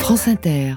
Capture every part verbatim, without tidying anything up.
France Inter.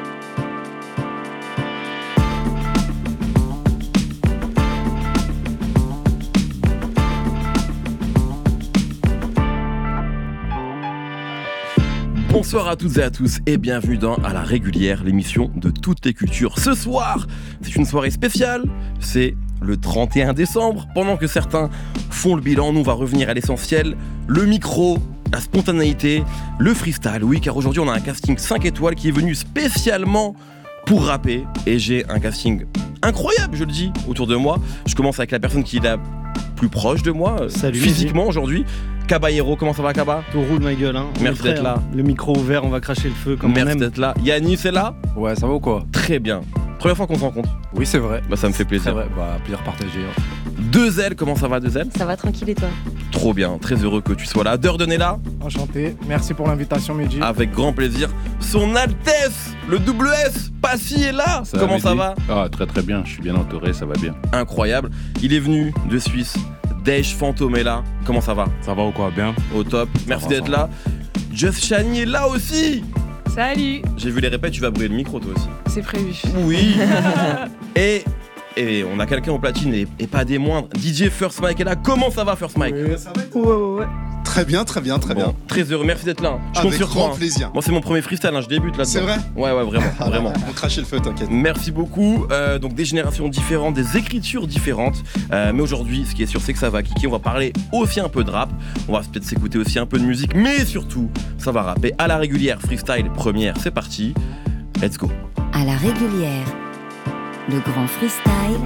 Bonsoir à toutes et à tous et bienvenue dans À la régulière, l'émission de toutes les cultures. Ce soir, c'est une soirée spéciale, c'est le trente et un décembre. Pendant que certains font le bilan, nous on va revenir à l'essentiel, le micro, la spontanéité, le freestyle. Oui, car aujourd'hui on a un casting cinq étoiles qui est venu spécialement pour rapper. Et j'ai un casting incroyable, je le dis, autour de moi. Je commence avec la personne qui est la plus proche de moi, Salut, physiquement aujourd'hui. Caballero, comment ça va Kaba ? Tout roule ma gueule, hein. Merci d'être là. Le micro ouvert, on va cracher le feu comme Merci on aime. d'être là. Yannis est là ? Ouais, ça va ou quoi ? Très bien. Première fois qu'on se rencontre. Oui, c'est vrai. Bah ça me fait plaisir. C'est vrai, bah plaisir partagé. Hein. Deux L, comment ça va Deux L ? Ça va tranquille et toi ? Trop bien, très heureux que tu sois là. Durden est là ? Enchanté, merci pour l'invitation Mehdi. Avec grand plaisir. Son Altesse, le double S, Passy est là. Ça comment va, ça Mehdi ? va ? Ah, très très bien, je suis bien entouré, ça va bien. Incroyable. Il est venu de Suisse. Dej Fantôme est là. Comment ça va ? Ça va ou quoi ? Bien ? Au top. Merci va, d'être ça là. Just Shani est là aussi. Salut. J'ai vu les répètes, tu vas brûler le micro toi aussi. C'est prévu. Oui. et, et on a quelqu'un au platine et, et pas des moindres. D J First Mike est là. Comment ça va First Mike ? Oui, ça va. Ouais, ouais, ouais. Très bien, très bien, très Bon, bien. Très heureux, merci d'être là. Je compte Avec sur grand toi. hein. plaisir. Moi c'est mon premier freestyle, hein, je débute là-dedans. C'est vrai ? Ouais, ouais, vraiment, Ah, vraiment. On crachait le feu, t'inquiète. Merci beaucoup. Euh, donc des générations différentes, des écritures différentes. Euh, mais aujourd'hui, ce qui est sûr, c'est que ça va kicker. On va parler aussi un peu de rap. On va peut-être s'écouter aussi un peu de musique, mais surtout, ça va rapper à la régulière. Freestyle première, c'est parti. Let's go. À la régulière, le grand freestyle,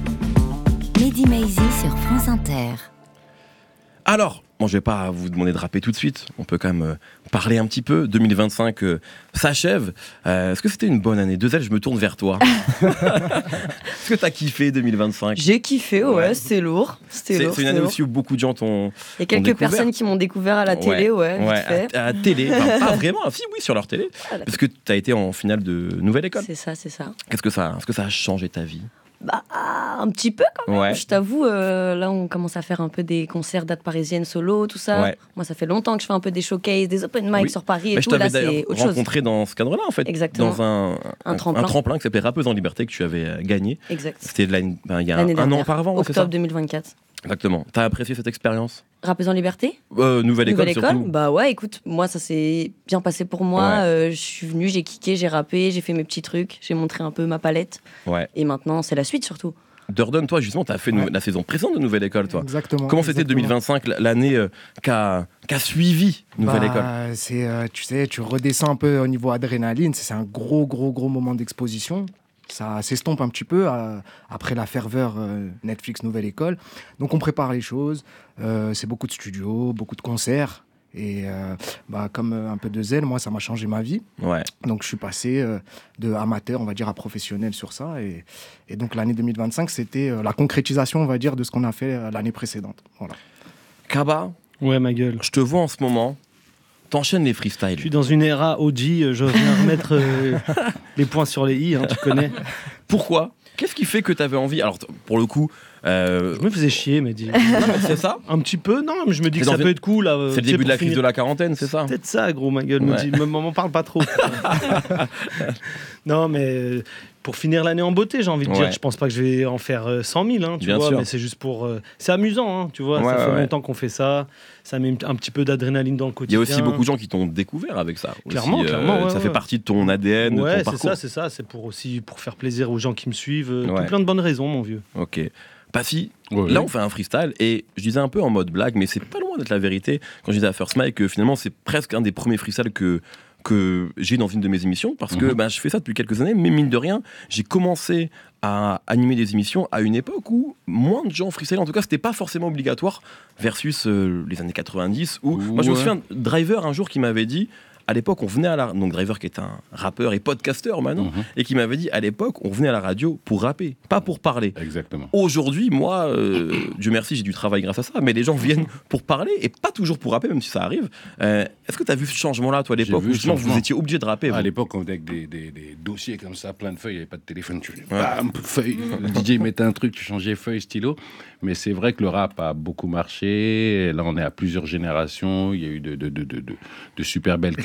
Mehdi Maizi sur France Inter. Alors, bon, je vais pas vous demander de rapper tout de suite. On peut quand même euh, parler un petit peu. deux mille vingt-cinq euh, s'achève. Euh, est-ce que c'était une bonne année ? Deux ailes, je me tourne vers toi. Est-ce que t'as kiffé deux mille vingt-cinq ? J'ai kiffé, ouais, Ouais. c'était lourd. C'était C'est, lourd, c'est une c'était année lourd. aussi où beaucoup de gens t'ont. Il y a quelques découvert. personnes qui m'ont découvert à la télé, ouais, vite ouais fait. à, à la télé. Enfin, pas vraiment, si, oui, sur leur télé. Ah, la- Parce que t'as été en finale de Nouvelle École. C'est ça, c'est ça. Qu'est-ce que ça, est-ce que ça a changé ta vie ? Bah, ah, un petit peu quand même. Ouais. Je t'avoue, euh, là, on commence à faire un peu des concerts dates parisiennes solo, tout ça. Ouais. Moi, ça fait longtemps que je fais un peu des showcases, des open mic Oui. sur Paris et Mais je tout. Là, t'avais d'ailleurs c'est autre chose. rencontré dans ce cadre-là, en fait. Exactement. Dans un, Un tremplin. un tremplin qui s'appelait Rappeuse en Liberté que tu avais euh, gagné. Exact. C'était de l'année- ben, il y a un, L'année un an dernière, auparavant, ouais, c'est ça ? octobre deux mille vingt-quatre. Exactement. T'as apprécié cette expérience ? Rappeuse en liberté ? euh, Nouvelle École, Nouvelle école, surtout. bah ouais, écoute, moi ça s'est bien passé pour moi. Ouais. Euh, je suis venue, j'ai kické, j'ai rappé, j'ai fait mes petits trucs, j'ai montré un peu ma palette. Ouais. Et maintenant, c'est la suite surtout. Durden, toi, justement, t'as fait nou- Ouais. la saison précédente de Nouvelle École, toi. Exactement. Comment c'était exactement. deux mille vingt-cinq, l- l'année euh, qu'a, qu'a suivi Nouvelle Bah, École ? c'est, euh, tu sais, tu redescends un peu au niveau adrénaline. C'est c'est un gros, gros, gros moment d'exposition. Ça s'estompe un petit peu euh, après la ferveur euh, Netflix Nouvelle École. Donc on prépare les choses. Euh, c'est beaucoup de studios, beaucoup de concerts. Et euh, bah, comme euh, un peu de zèle, moi, ça m'a changé ma vie. Ouais. Donc je suis passé euh, de amateur, on va dire, à professionnel sur ça. Et, et donc l'année deux mille vingt-cinq, c'était euh, la concrétisation, on va dire, de ce qu'on a fait euh, l'année précédente. Voilà. Kaba, Ouais, ma gueule. je te vois en ce moment, t'enchaînes les freestyles. Je suis dans une era O G, euh, je viens remettre euh, les points sur les i, hein, tu connais. Pourquoi ? Qu'est-ce qui fait que t'avais envie ? Alors, t- pour le coup, euh, Je me faisais chier, Mehdi. c'est ça ? Un petit peu, non, mais je me dis C'est que dans ça une- peut être cool. Là, C'est le début de la crise de la quarantaine, c'est ça ? Peut-être ça, gros, ma gueule. Me Ouais. dis, me- m'en parle pas trop. Non, mais euh, pour finir l'année en beauté, j'ai envie de Ouais. dire. Je pense pas que je vais en faire euh, cent mille, hein, tu Bien vois, sûr. mais c'est juste pour. euh, C'est amusant, hein, tu vois. Ouais, ça ouais, fait ouais. longtemps qu'on fait ça. Ça met un petit peu d'adrénaline dans le Il y quotidien. a aussi beaucoup de gens qui t'ont découvert avec ça. aussi, Clairement, euh, clairement, ouais, ça ouais. fait partie de ton A D N, de Ouais, ton c'est parcours. ça, c'est ça. C'est pour aussi pour faire plaisir aux gens qui me suivent. euh, Ouais. Tout plein de bonnes raisons, mon vieux. Ok. Passy, Ouais, là ouais. on fait un freestyle et je disais un peu en mode blague, mais c'est pas loin d'être la vérité. Quand je disais à First Mike que finalement c'est presque un des premiers freestyles que, que j'ai dans une de mes émissions parce que Mhm. ben, je fais ça depuis quelques années, mais mine de rien, j'ai commencé à animer des émissions à une époque où moins de gens freestyle, en tout cas c'était pas forcément obligatoire versus euh, les années quatre-vingt-dix où moi je me Ouais. souviens Driver un jour qui m'avait dit à l'époque, on venait à la... Donc Driver qui est un rappeur et podcasteur maintenant, Mhm. et qui m'avait dit, à l'époque, on venait à la radio pour rapper, pas pour parler. Exactement. Aujourd'hui, moi, euh, Dieu merci, j'ai du travail grâce à ça, mais les gens viennent pour parler et pas toujours pour rapper, même si ça arrive. Euh, est-ce que tu as vu ce changement-là, toi, à J'ai l'époque, vu où ce justement vous changement. étiez obligé de rapper À vous l'époque, on venait avec des, des, des dossiers comme ça, plein de feuilles, il n'y avait pas de téléphone, tu faisais bam, feuille. Le D J mettait un truc, tu changeais feuille, stylo. Mais c'est vrai que le rap a beaucoup marché. Là, on est à plusieurs générations. Il y a eu de, de, de, de, de, de super belles carrières.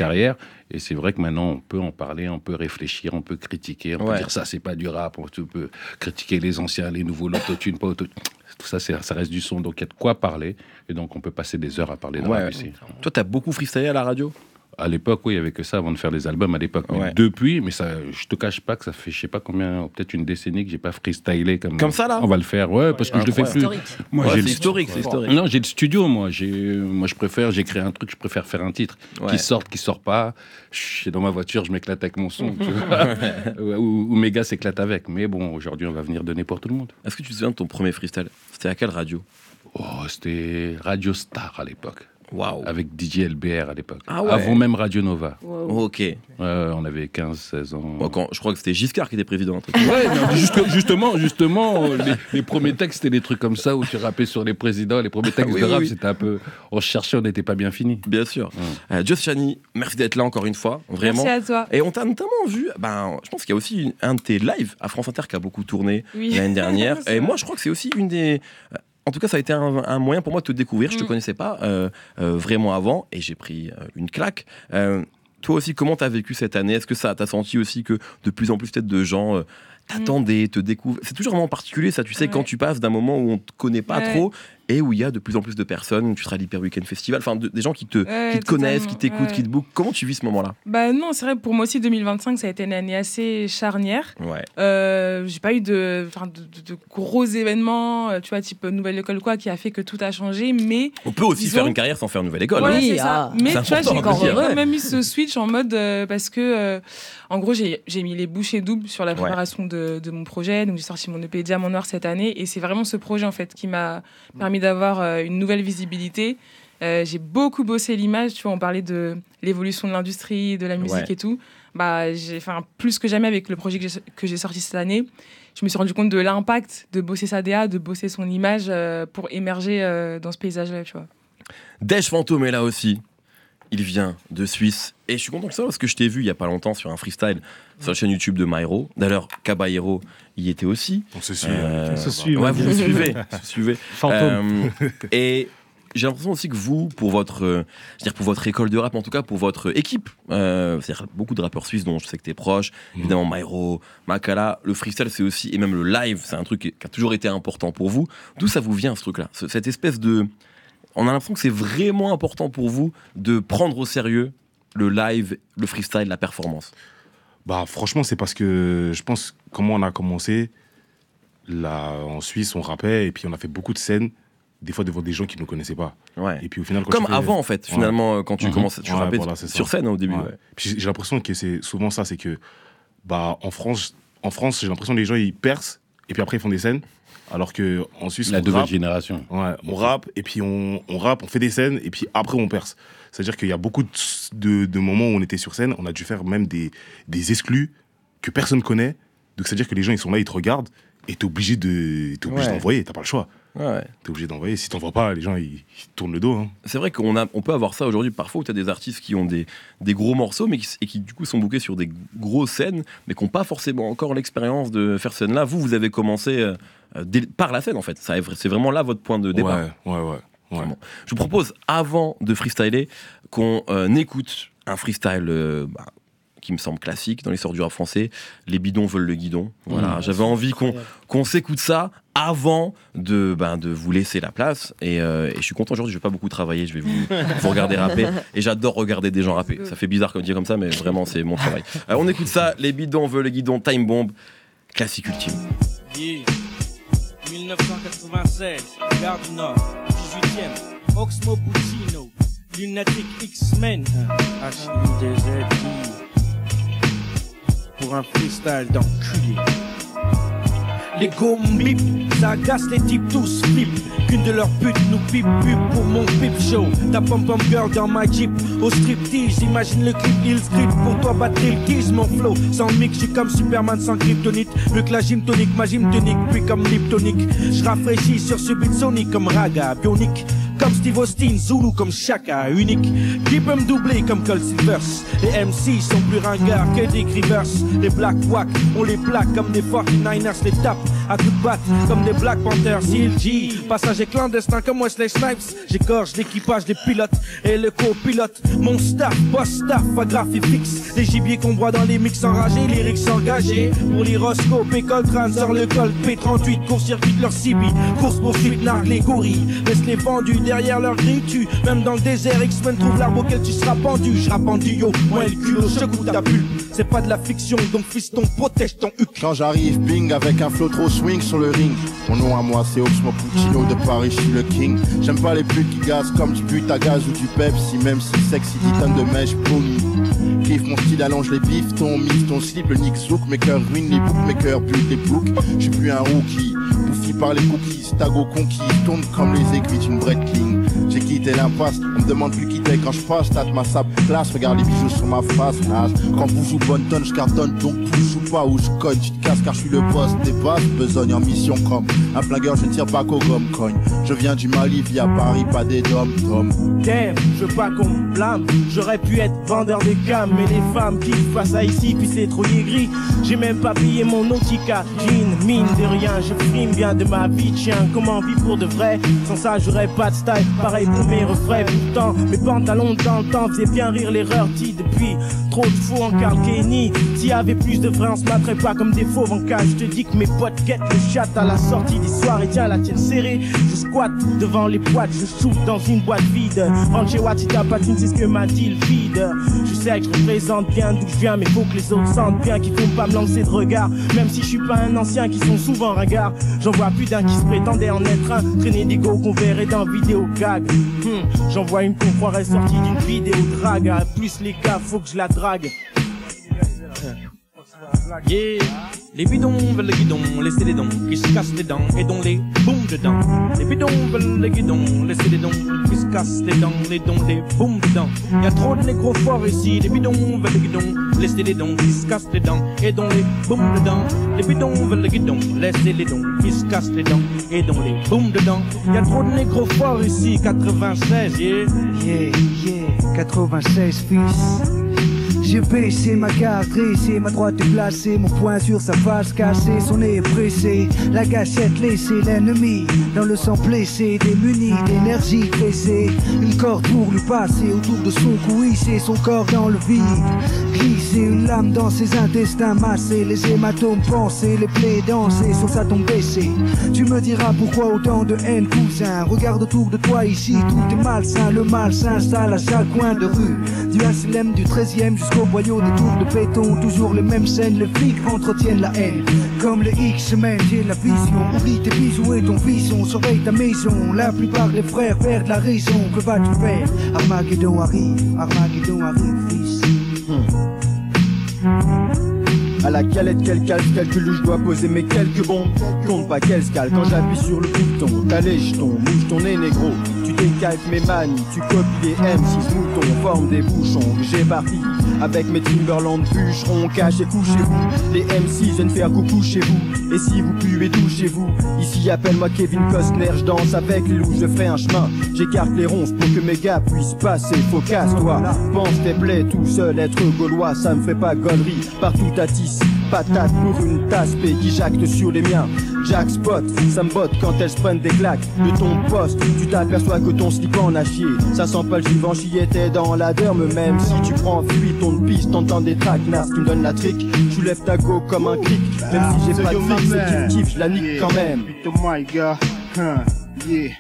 carrière. Et c'est vrai que maintenant, on peut en parler, on peut réfléchir, on peut critiquer, on Ouais. peut dire ça, c'est pas du rap, on peut critiquer les anciens, les nouveaux, l'autotune, pas autotune. Tout ça, c'est, ça reste du son, donc il y a de quoi parler. Et donc, on peut passer des heures à parler de Ouais. rap ici. Toi, t'as beaucoup freestylé à la radio? À l'époque, oui, il n'y avait que ça avant de faire les albums à l'époque. Mais Ouais. depuis, mais ça, je te cache pas que ça fait, je sais pas combien, peut-être une décennie que j'ai pas freestylé comme. Comme ça, là? On va le faire, ouais, parce que je le fais plus. Historique. Moi, Ouais, j'ai c'est le- historique, c'est historique. Non, j'ai le studio, moi. J'ai, moi, je préfère, j'ai créé un truc, je préfère faire un titre Ouais. qui sorte, qui sort pas. Je suis dans ma voiture, je m'éclate avec mon son, tu vois. Ouais, ou, ou mes gars s'éclatent avec. Mais bon, aujourd'hui, on va venir donner pour tout le monde. Est-ce que tu te souviens de ton premier freestyle? C'était à quelle radio? Oh, c'était Radio Star à l'époque, Waouh. avec D J L B R à l'époque. Ah ouais. Avant même Radio Nova. Ok. Ouais, on avait quinze seize ans. Bon, quand, je crois que c'était Giscard qui était président. un truc. Ouais, mais juste- justement, justement, les, les premiers textes, c'était des trucs comme ça où tu rappais sur les présidents. Les premiers textes Oui, de oui, rap, oui. c'était un peu. On cherchait, on n'était pas bien fini. Bien sûr. Euh, Just Chani, merci d'être là encore une fois. Vraiment. Merci à toi. Et on t'a notamment vu, ben, je pense qu'il y a aussi une- un de tes lives à France Inter qui a beaucoup tourné Oui. l'année dernière. C'est Et vrai. moi, je crois que c'est aussi une des. En tout cas, ça a été un, un moyen pour moi de te découvrir. Je ne te Mm. connaissais pas euh, euh, vraiment avant et j'ai pris euh, une claque. Euh, toi aussi, comment tu as vécu cette année? Est-ce que ça t'a senti aussi que de plus en plus peut-être de gens euh, t'attendaient, te découvrent? C'est toujours vraiment particulier, ça, tu sais, Ouais. quand tu passes d'un moment où on ne te connaît pas Ouais. trop et où il y a de plus en plus de personnes. Tu seras à l'Hyper Weekend Festival, enfin, de- des gens qui te, Ouais, qui te connaissent, qui totalement, t'écoutent, ouais. qui te bookent. Comment tu vis ce moment-là? Bah non, c'est vrai, pour moi aussi, deux mille vingt-cinq, ça a été une année assez charnière. Ouais. Euh, j'ai pas eu de, enfin, de, de- de gros événements, euh, tu vois, type nouvelle école quoi, qui a fait que tout a changé, mais On peut aussi Disons- faire une carrière sans faire une nouvelle école. voilà, hein. Oui, c'est ça. ah, Mais c'est tu vois, important j'ai de quand le dire. même eu ce switch en mode euh, parce que, euh, en gros, j'ai j'ai mis les bouchées doubles sur la Ouais. préparation de, de mon projet. Donc j'ai sorti mon E P Diamant Noir cette année, et c'est vraiment ce projet en fait qui m'a permis d'avoir euh, une nouvelle visibilité. Euh, j'ai beaucoup bossé l'image, tu vois, on parlait de l'évolution de l'industrie, de la musique Ouais. et tout. Bah, j'ai, enfin, plus que jamais avec le projet que j'ai, que j'ai sorti cette année, je me suis rendu compte de l'impact de bosser sa D A, de bosser son image euh, pour émerger euh, dans ce paysage-là, tu vois. Dej Fantôme est là aussi. Il vient de Suisse. Et je suis content de ça parce que je t'ai vu il y a pas longtemps sur un freestyle sur la chaîne YouTube de Myro. D'ailleurs, Caballero y était aussi. On se suit. Euh, On se suit, Ouais, ouais. vous me suivez. vous me suivez. Fantôme. Euh, et j'ai l'impression aussi que vous, pour votre, euh, je veux dire pour votre école de rap, en tout cas pour votre équipe, euh, c'est-à-dire beaucoup de rappeurs suisses dont je sais que t'es proche, évidemment Myro, Makala, le freestyle c'est aussi, et même le live, c'est un truc qui a toujours été important pour vous. D'où ça vous vient ce truc-là, ce- cette espèce de... On a l'impression que c'est vraiment important pour vous de prendre au sérieux le live, le freestyle, la performance. Bah, franchement, c'est parce que je pense comment on a commencé. Là, en Suisse, on rappait et puis on a fait beaucoup de scènes, des fois devant des gens qui ne nous connaissaient pas. Ouais. Et puis au final, quand Comme tu fais- avant en fait, Ouais. finalement, euh, quand tu Mhm. commences, tu Ouais, rappais voilà, c'est ça. sur scène hein, au début. Ouais. ouais. Puis j'ai j'ai l'impression que c'est souvent ça, c'est que bah, en France, en France, j'ai l'impression que les gens ils percent et puis après ils font des scènes, alors que en Suisse, La on nouvelle rappe, génération. ouais, on rappe et puis on, on rappe, on fait des scènes et puis après on perce. C'est-à-dire qu'il y a beaucoup de, de, de moments où on était sur scène, on a dû faire même des, des exclus que personne connaît. Donc c'est-à-dire que les gens ils sont là, ils te regardent et t'es obligé de, t'es obligé Ouais. d'envoyer, t'as pas le choix. Ouais, ouais. T'es obligé d'envoyer. Si t'envoies pas, les gens ils, ils tournent le dos. Hein. C'est vrai qu'on a, on peut avoir ça aujourd'hui parfois où tu as des artistes qui ont des, des gros morceaux mais qui, et qui du coup sont bookés sur des grosses scènes mais qui n'ont pas forcément encore l'expérience de faire cette scène-là. Vous, vous avez commencé euh, dès- par la scène en fait. Ça, c'est vraiment là votre point de départ. Ouais, ouais, ouais. ouais. Vraiment. Je vous propose, avant de freestyler, qu'on euh, écoute un freestyle euh, bah, qui me semble classique dans l'histoire du rap français. Les bidons veulent le guidon. Voilà, Mmh. j'avais envie qu'on qu'on s'écoute ça avant de, ben, de vous laisser la place. Et, euh, et je suis content aujourd'hui, je vais pas beaucoup travailler, je vais vous, vous regarder rapper. Et j'adore regarder des gens rapper. Ça fait bizarre comme dire comme ça, mais vraiment, c'est mon travail. Alors, on écoute ça, les bidons veulent le guidon, Time Bomb, classique ultime. Yeah. dix-neuf cent quatre-vingt-seize, Gare du Nord, dix-huitième, Oxmo Puccino, Lunatic X-Men, H I D Z I, pour un freestyle d'enculé. Les go mip, ça agace les types tous flip. Qu'une de leurs putes nous pipe pub pour mon pip show. Ta pom pom girl dans ma jeep au striptease. J'imagine le clip, il script pour toi battre le tease. Mon flow sans mix, je suis comme Superman sans kryptonite. Mieux que la gym tonique, ma gym tonique, puis comme Liptonic. Je rafraîchis sur ce beat sonique comme Raga, bionique. Comme Steve Austin, Zulu comme Chaka, unique. Qui peut me doubler comme Cold Silvers. Les M C sont plus ringards que des Grivers. Les Black Wack, on les plaque comme des forty-niners, les tape. à coups de batte comme des Black Panthers. C L G, passager clandestin comme Wesley Snipes. J'égorge l'équipage des pilotes et le copilote. Mon staff, boss staff, pas graphie fixe. Les gibiers qu'on broie dans les mix enragés, lyrics engagés. Pour l'hyroscope, école trans, sort le col P trente-huit, court-circuit leur C B. Course poursuite, nargue les gorilles. Laisse les vendus derrière leur grille, tu. Même dans le désert, X-Men trouve l'arbre auquel tu seras pendu. J'rappe en duo, moi et le culot, je goûte ta bulle. C'est pas de la fiction, donc fiston, protège ton huc. Quand j'arrive, bing, avec un flow trop swing sur le ring. Mon nom à moi, c'est Oxmo Puccino de Paris, je suis le king. J'aime pas les putes qui gazent comme du but à gaz ou du Pepsi, même si sexy, dix tonnes de mèche, pony. Kiffe mon style, allonge les bifs, ton mix, ton slip, le nick zouk, mes cœurs ruinent les boucs, mes cœurs butent les boucs. J'suis plus un rookie, bouffi par les cookies, tago conquis, tourne comme les aiguilles d'une breaking. J'ai quitté l'impasse, on me demande plus quitter quand je passe, tâte ma sable classe, regarde les bijoux sur ma face, nage. Quand vous jouez bonne tonne, je cartonne, donc tu joues pas ou je cogne, tu te casses car je suis le boss des basses, besogne en mission comme un flingueur, je ne tire pas qu'au gomme cogne. Je viens du Mali via Paris, pas des dom tom. Damn, je veux pas qu'on me blâme, j'aurais pu être vendeur de cam, mais les femmes qui passent à ici, puis c'est trop gris. J'ai même pas payé mon Nautica, jean, mine de rien, je frime bien de ma vie de chien, comment vivre pour de vrai, sans ça j'aurais pas de style, pareil pour mes refrains, pourtant mes pantalons dans le temps faisaient bien rire l'erreur dit depuis, trop de faux en Carl Kenny, s'il y avait plus de vrai on se battrait pas comme des fauves en cas, je te dis que mes potes guettent le chat à la sortie des soirées, tiens la tienne serrée, je squatte devant les boîtes, je shoot dans une boîte vide, rentre chez Watita Patine, c'est ce que m'a dit le vide, je sais que je représente bien d'où je viens, mais faut que les autres sentent bien qu'ils font pas me lancer de regard, même si je suis pas un ancien qui sont souvent ringards, j'en vois plus d'un qui se prétendait en être un, traîner des go qu'on verrait dans vidéo gag, hmm, j'en vois une qu'on croirait sortie d'une vidéo drague, à plus les gars faut que je la drague. Yeah, les bidons veulent le guidon, laissez les dents qui se cassent les dents et dont les boum dedans. Les bidons veulent le guidon, laissez les dents qui se cassent les dents et dont les boum dedans. Y'a trop de négros forts ici, les bidons veulent le guidon, laissez les dents qui se cassent les dents et dont les boum dedans. Les bidons veulent le guidon, laissez les dents qui se cassent les dents et dont les boum dedans. Y'a trop de négros forts ici, quatre-vingt-seize, yeah. Yeah, yeah, quatre-vingt-seize fils. J'ai baissé ma carte, dressé ma droite placée, mon poing sur sa face cassée, son nez pressé, la gâchette laissée, l'ennemi dans le sang blessé, démuni d'énergie pressée, une corde pour lui passer autour de son cou, hisser son corps dans le vide, glisser une lame dans ses intestins massés, les hématomes pensés, les plaies dansées sur sa tombe baissée. Tu me diras pourquoi autant de haine, cousin, regarde autour de toi ici, tout est malsain, le mal s'installe à chaque coin de rue, du H L M du treizième jusqu'au boyau des tours de béton, toujours les mêmes scènes, les flics entretiennent la haine. Comme les X-Men, j'ai la vision, oublie tes bisous et ton vision, surveille ta maison, la plupart des frères perdent la raison, que vas-tu faire? Armageddon arrive, Armageddon arrive, fils. Hmm. À la calette, quel calque, calcul où je dois poser mes quelques bombes. Compte pas qu'elle scale quand j'appuie sur le bouton. T'as les jetons, bouge ton nez négro. Tu décalques mes manies, tu copies les M six moutons, forme des bouchons. J'ai parti avec mes Timberland bûcherons, cachez couchez-vous. Les M six viennent faire coucou chez vous. Et si vous puez tout chez vous, ici appelle-moi Kevin Costner, je danse avec les loups, je ferai un chemin. J'écarte les ronces pour que mes gars puissent passer. Faut casse-toi, pense tes plaies tout seul, être gaulois, ça me fait pas gaulerie. Partout à tisse, patate pour une tasse, P qui jacte sur les miens. Jack Spot, ça me botte quand elles se prennent des claques. De ton poste, tu t'aperçois que ton slip en a chié. Ça sent pas le chier, t'es dans la derme. Même si tu prends fuite, ton piste, t'entends des traquenards qui me donnent la trick. Tu lèves ta go comme un cric. Même si j'ai pas de fric, c'est qu'il kiffe, je la nique quand même. My gars, huh, yeah.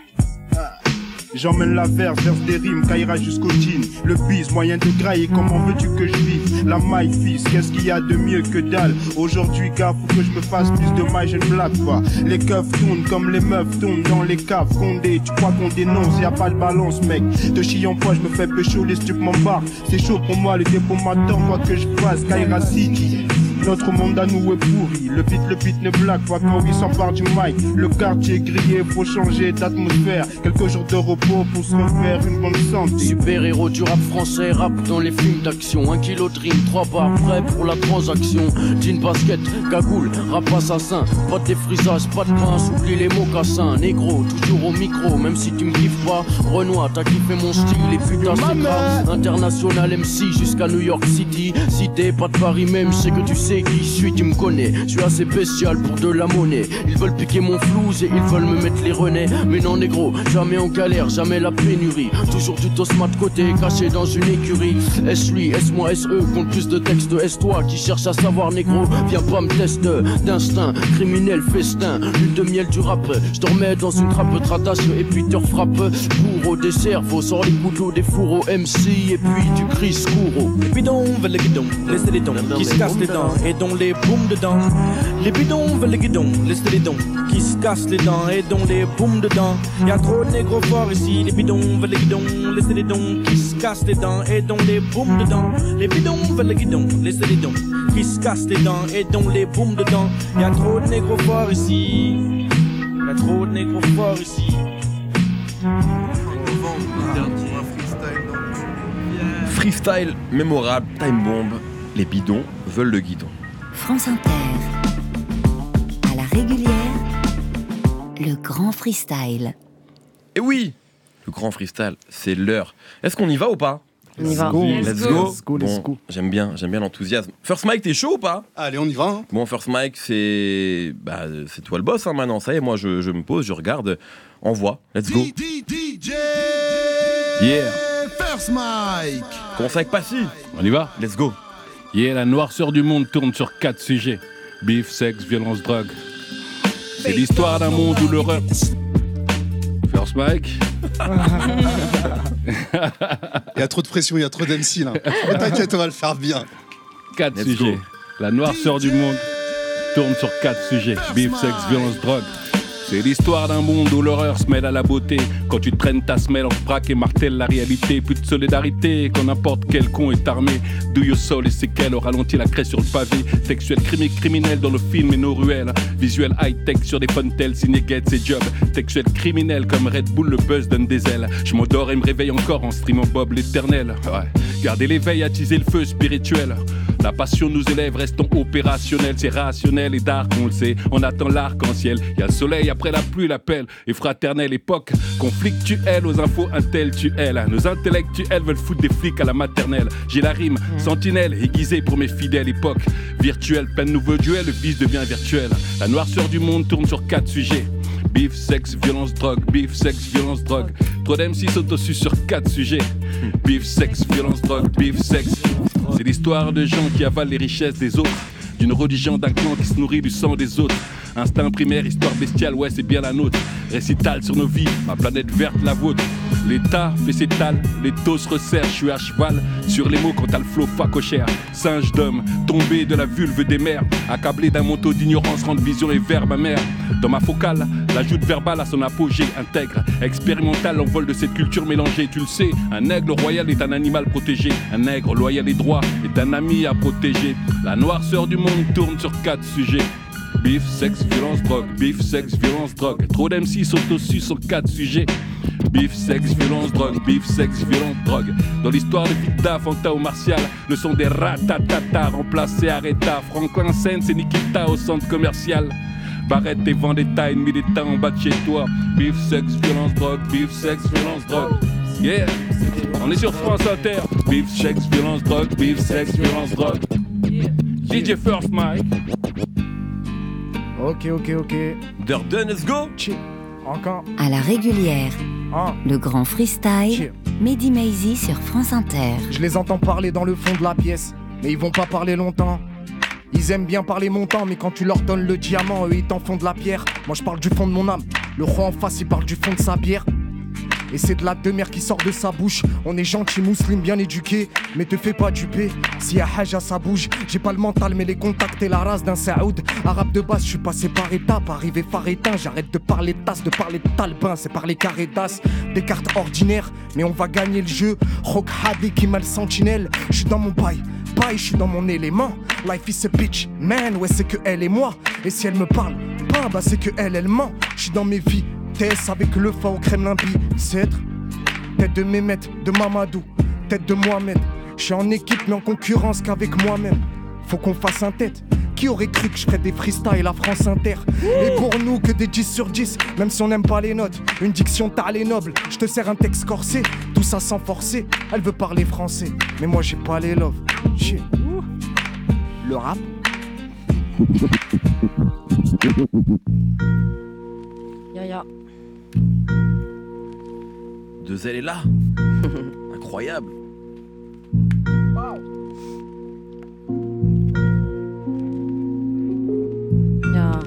J'emmène la verse, verse des rimes, caillera jusqu'au jean. Le bis, moyen de grailler, comment veux-tu que je vive? La maille fils, qu'est-ce qu'il y a de mieux que dalle? Aujourd'hui gars, faut que je me fasse plus de maille, je ne blague pas. Les keufs tournent comme les meufs tournent dans les caves. Condé, tu crois qu'on dénonce, y a pas de balance mec. De chie en poids, je me fais pécho, les stupes m'embarquent. C'est chaud pour moi, le dépôt m'attend, quoi que je fasse, Kaira City. Notre monde à nous est pourri, le beat, le beat ne blague pas quand il s'empare du mic. Le quartier grillé, faut changer d'atmosphère. Quelques jours de repos pour se refaire une bonne santé. Super héros du rap français, rap dans les films d'action. Un kilo de rime, trois barres prêts pour la transaction. Jean basket, cagoule, rap assassin. Pas de défrisage, pas de pince, oublie les mocassins. Négro, toujours au micro, même si tu me kiffes pas. Renoir, t'as kiffé mon style, et putain c'est grave. International M C jusqu'à New York City. Cité, pas de Paris même, je sais que tu sais sais qui je suis, tu me connais. Je suis assez spécial pour de la monnaie. Ils veulent piquer mon flouze et ils veulent me mettre les renais. Mais non négro, jamais en galère, jamais la pénurie. Toujours du tosma de côté, caché dans une écurie. Est-ce lui, est-ce moi, est-ce eux, compte plus de textes. Est-ce toi qui cherche à savoir négro, viens pas me tester. D'instinct, criminel, festin, lune de miel du rap. Je te remets dans une trappe, te rattache et puis te refrappe. Pour au dessert, faut sort les couteaux des fourreaux M C et puis tu cries secours. Les bidons veulent les guidons, laissez les dons qui se cassent les dents et dont les boum dedans. Les bidons veulent les guidons, laissez les dons qui se cassent les dents et dont les boum dedans. Y'a trop de négros forts ici. Les bidons veulent les guidons, laissez les dons qui se cassent les dents et dont les boum dedans. Les bidons veulent les guidons, laissez les dons qui se cassent les dents et dont les boum dedans. Y'a trop de négros forts ici. Y'a trop de négros forts ici. Freestyle mémorable, time bomb, les bidons veulent le guidon. France Inter, à la régulière, le grand freestyle. Et oui, le grand freestyle, c'est l'heure. Est-ce qu'on y va ou pas? On y va. Let's, Let's go. go. Let's go, let's Bon, go. j'aime bien, j'aime bien l'enthousiasme. First Mike, t'es chaud ou pas? Allez, on y va. Hein. Bon, First Mike, c'est bah, c'est toi le boss hein, maintenant. Ça y est, moi je, je me pose, je regarde, envoie. Let's go. Yeah. First Mike. Commence avec Passy. On y va? Let's go. Yeah, la noirceur du monde tourne sur quatre sujets. Bif, sexe, violence, drogue. C'est l'histoire d'un monde où l'horreur... First Mike. Il y a trop de pression, il y a trop d'M C là. Mais t'inquiète, on va le faire bien. Quatre Let's sujets. go. La noirceur du monde tourne sur quatre sujets. Bif, sexe, violence, drogue. C'est l'histoire d'un monde où l'horreur se mêle à la beauté. Quand tu traînes ta semelle en braque et martèle la réalité. Plus de solidarité quand n'importe quel con est armé. Do your soul et séquelles au ralenti la craie sur le pavé. Textuel crime criminel dans le film et nos ruelles. Visuel high-tech sur des fontels signé Gates et Job. Textuel criminel comme Red Bull, le buzz donne des ailes. Je m'endors et me réveille encore en streamant Bob l'éternel. Ouais. Gardez l'éveil, attiser le feu spirituel. La passion nous élève, restons opérationnels. C'est rationnel et dark, on le sait. On attend l'arc-en-ciel. Y'a le soleil après la pluie, l'appel est fraternelle. Époque conflictuelle aux infos intellectuelles. Nos intellectuels veulent foutre des flics à la maternelle. J'ai la rime, sentinelle, aiguisée pour mes fidèles. Époque virtuelle, plein de nouveaux duels, le vice devient virtuel. La noirceur du monde tourne sur quatre sujets. Bif, sexe, violence, drogue. Bif, sexe, violence, drogue. Trop d'M C s'autosuent sur quatre sujets. Bif, sexe, violence, drogue. Bif, sexe. C'est l'histoire de gens qui avalent les richesses des autres. D'une religion d'un clan qui se nourrit du sang des autres. Instinct primaire, histoire bestiale, ouais c'est bien la nôtre. Récital sur nos vies, ma planète verte, la vôtre. L'État fait ses tales, les taux se resserrent. Je suis à cheval sur les mots quand t'as le flow facochère. Singe d'homme, tombé de la vulve des mers. Accablé d'un manteau d'ignorance, rendre vision et verbe amère. Dans ma focale, l'ajoute verbale à son apogée intègre. Expérimental, l'envol de cette culture mélangée. Tu le sais, un aigle royal est un animal protégé. Un nègre loyal et droit est un ami à protéger. La noirceur du monde tourne sur quatre sujets. Bif, sexe, violence, drogue. Bif, sexe, violence, drogue. Trop d'M C s'autosuent sur quatre sujets. Bif, sexe, violence, drogue. Bif, sexe, violence, drogue. Dans l'histoire de Vita, Fanta ou Martial, le son des ratatata remplacé Aretha. Franklin Sense et Nikita au centre commercial. Barrette et Vendetta, ennemi d'État en bas de chez toi. Bif, sexe, violence, drogue. Bif, sexe, violence, drogue. Yeah, on est sur France Inter. Bif, sexe, violence, drogue. Bif, sexe, violence, drogue. D J First Mike. Ok, ok, ok. Durden, let's go. Chill. Encore. À la régulière, Ah. le grand freestyle, Chill. Mehdi Maizy sur France Inter. Je les entends parler dans le fond de la pièce, mais ils vont pas parler longtemps. Ils aiment bien parler montant, mais quand tu leur donnes le diamant, eux ils t'en font de la pierre. Moi je parle du fond de mon âme, le roi en face il parle du fond de sa bière. Et c'est de la demeure qui sort de sa bouche. On est gentil, musulman, bien éduqué, mais te fais pas duper. Si y'a haja ça bouge, j'ai pas le mental mais les contacts et la race d'un Saoud. Arabe de base, je suis passé par étapes, arrivé phare éteint. J'arrête de parler de tasse, de parler de talbin, c'est par les carrés d'as. Des cartes ordinaires, mais on va gagner le jeu. Rock Hadé qui m'a le sentinelle, je suis dans mon bail. Bye, je suis dans mon élément. Life is a bitch, man, ouais c'est que elle et moi. Et si elle me parle pas, bah c'est que elle, elle ment. Je suis dans mes vies. Tess avec le fa au Kremlin bicêtre. Tête de Mehmet, de Mamadou, tête de Mohamed. Je suis en équipe mais en concurrence qu'avec moi-même. Faut qu'on fasse un tête. Qui aurait cru que je ferais des freestyles à France Inter? Et pour nous que des dix sur dix, même si on n'aime pas les notes. Une diction t'as les nobles, je te sers un texte corsé. Tout ça sans forcer, elle veut parler français. Mais moi j'ai pas les love. Shit. Le rap, Ya ya. Deux ailes est là. Incroyable. Ya.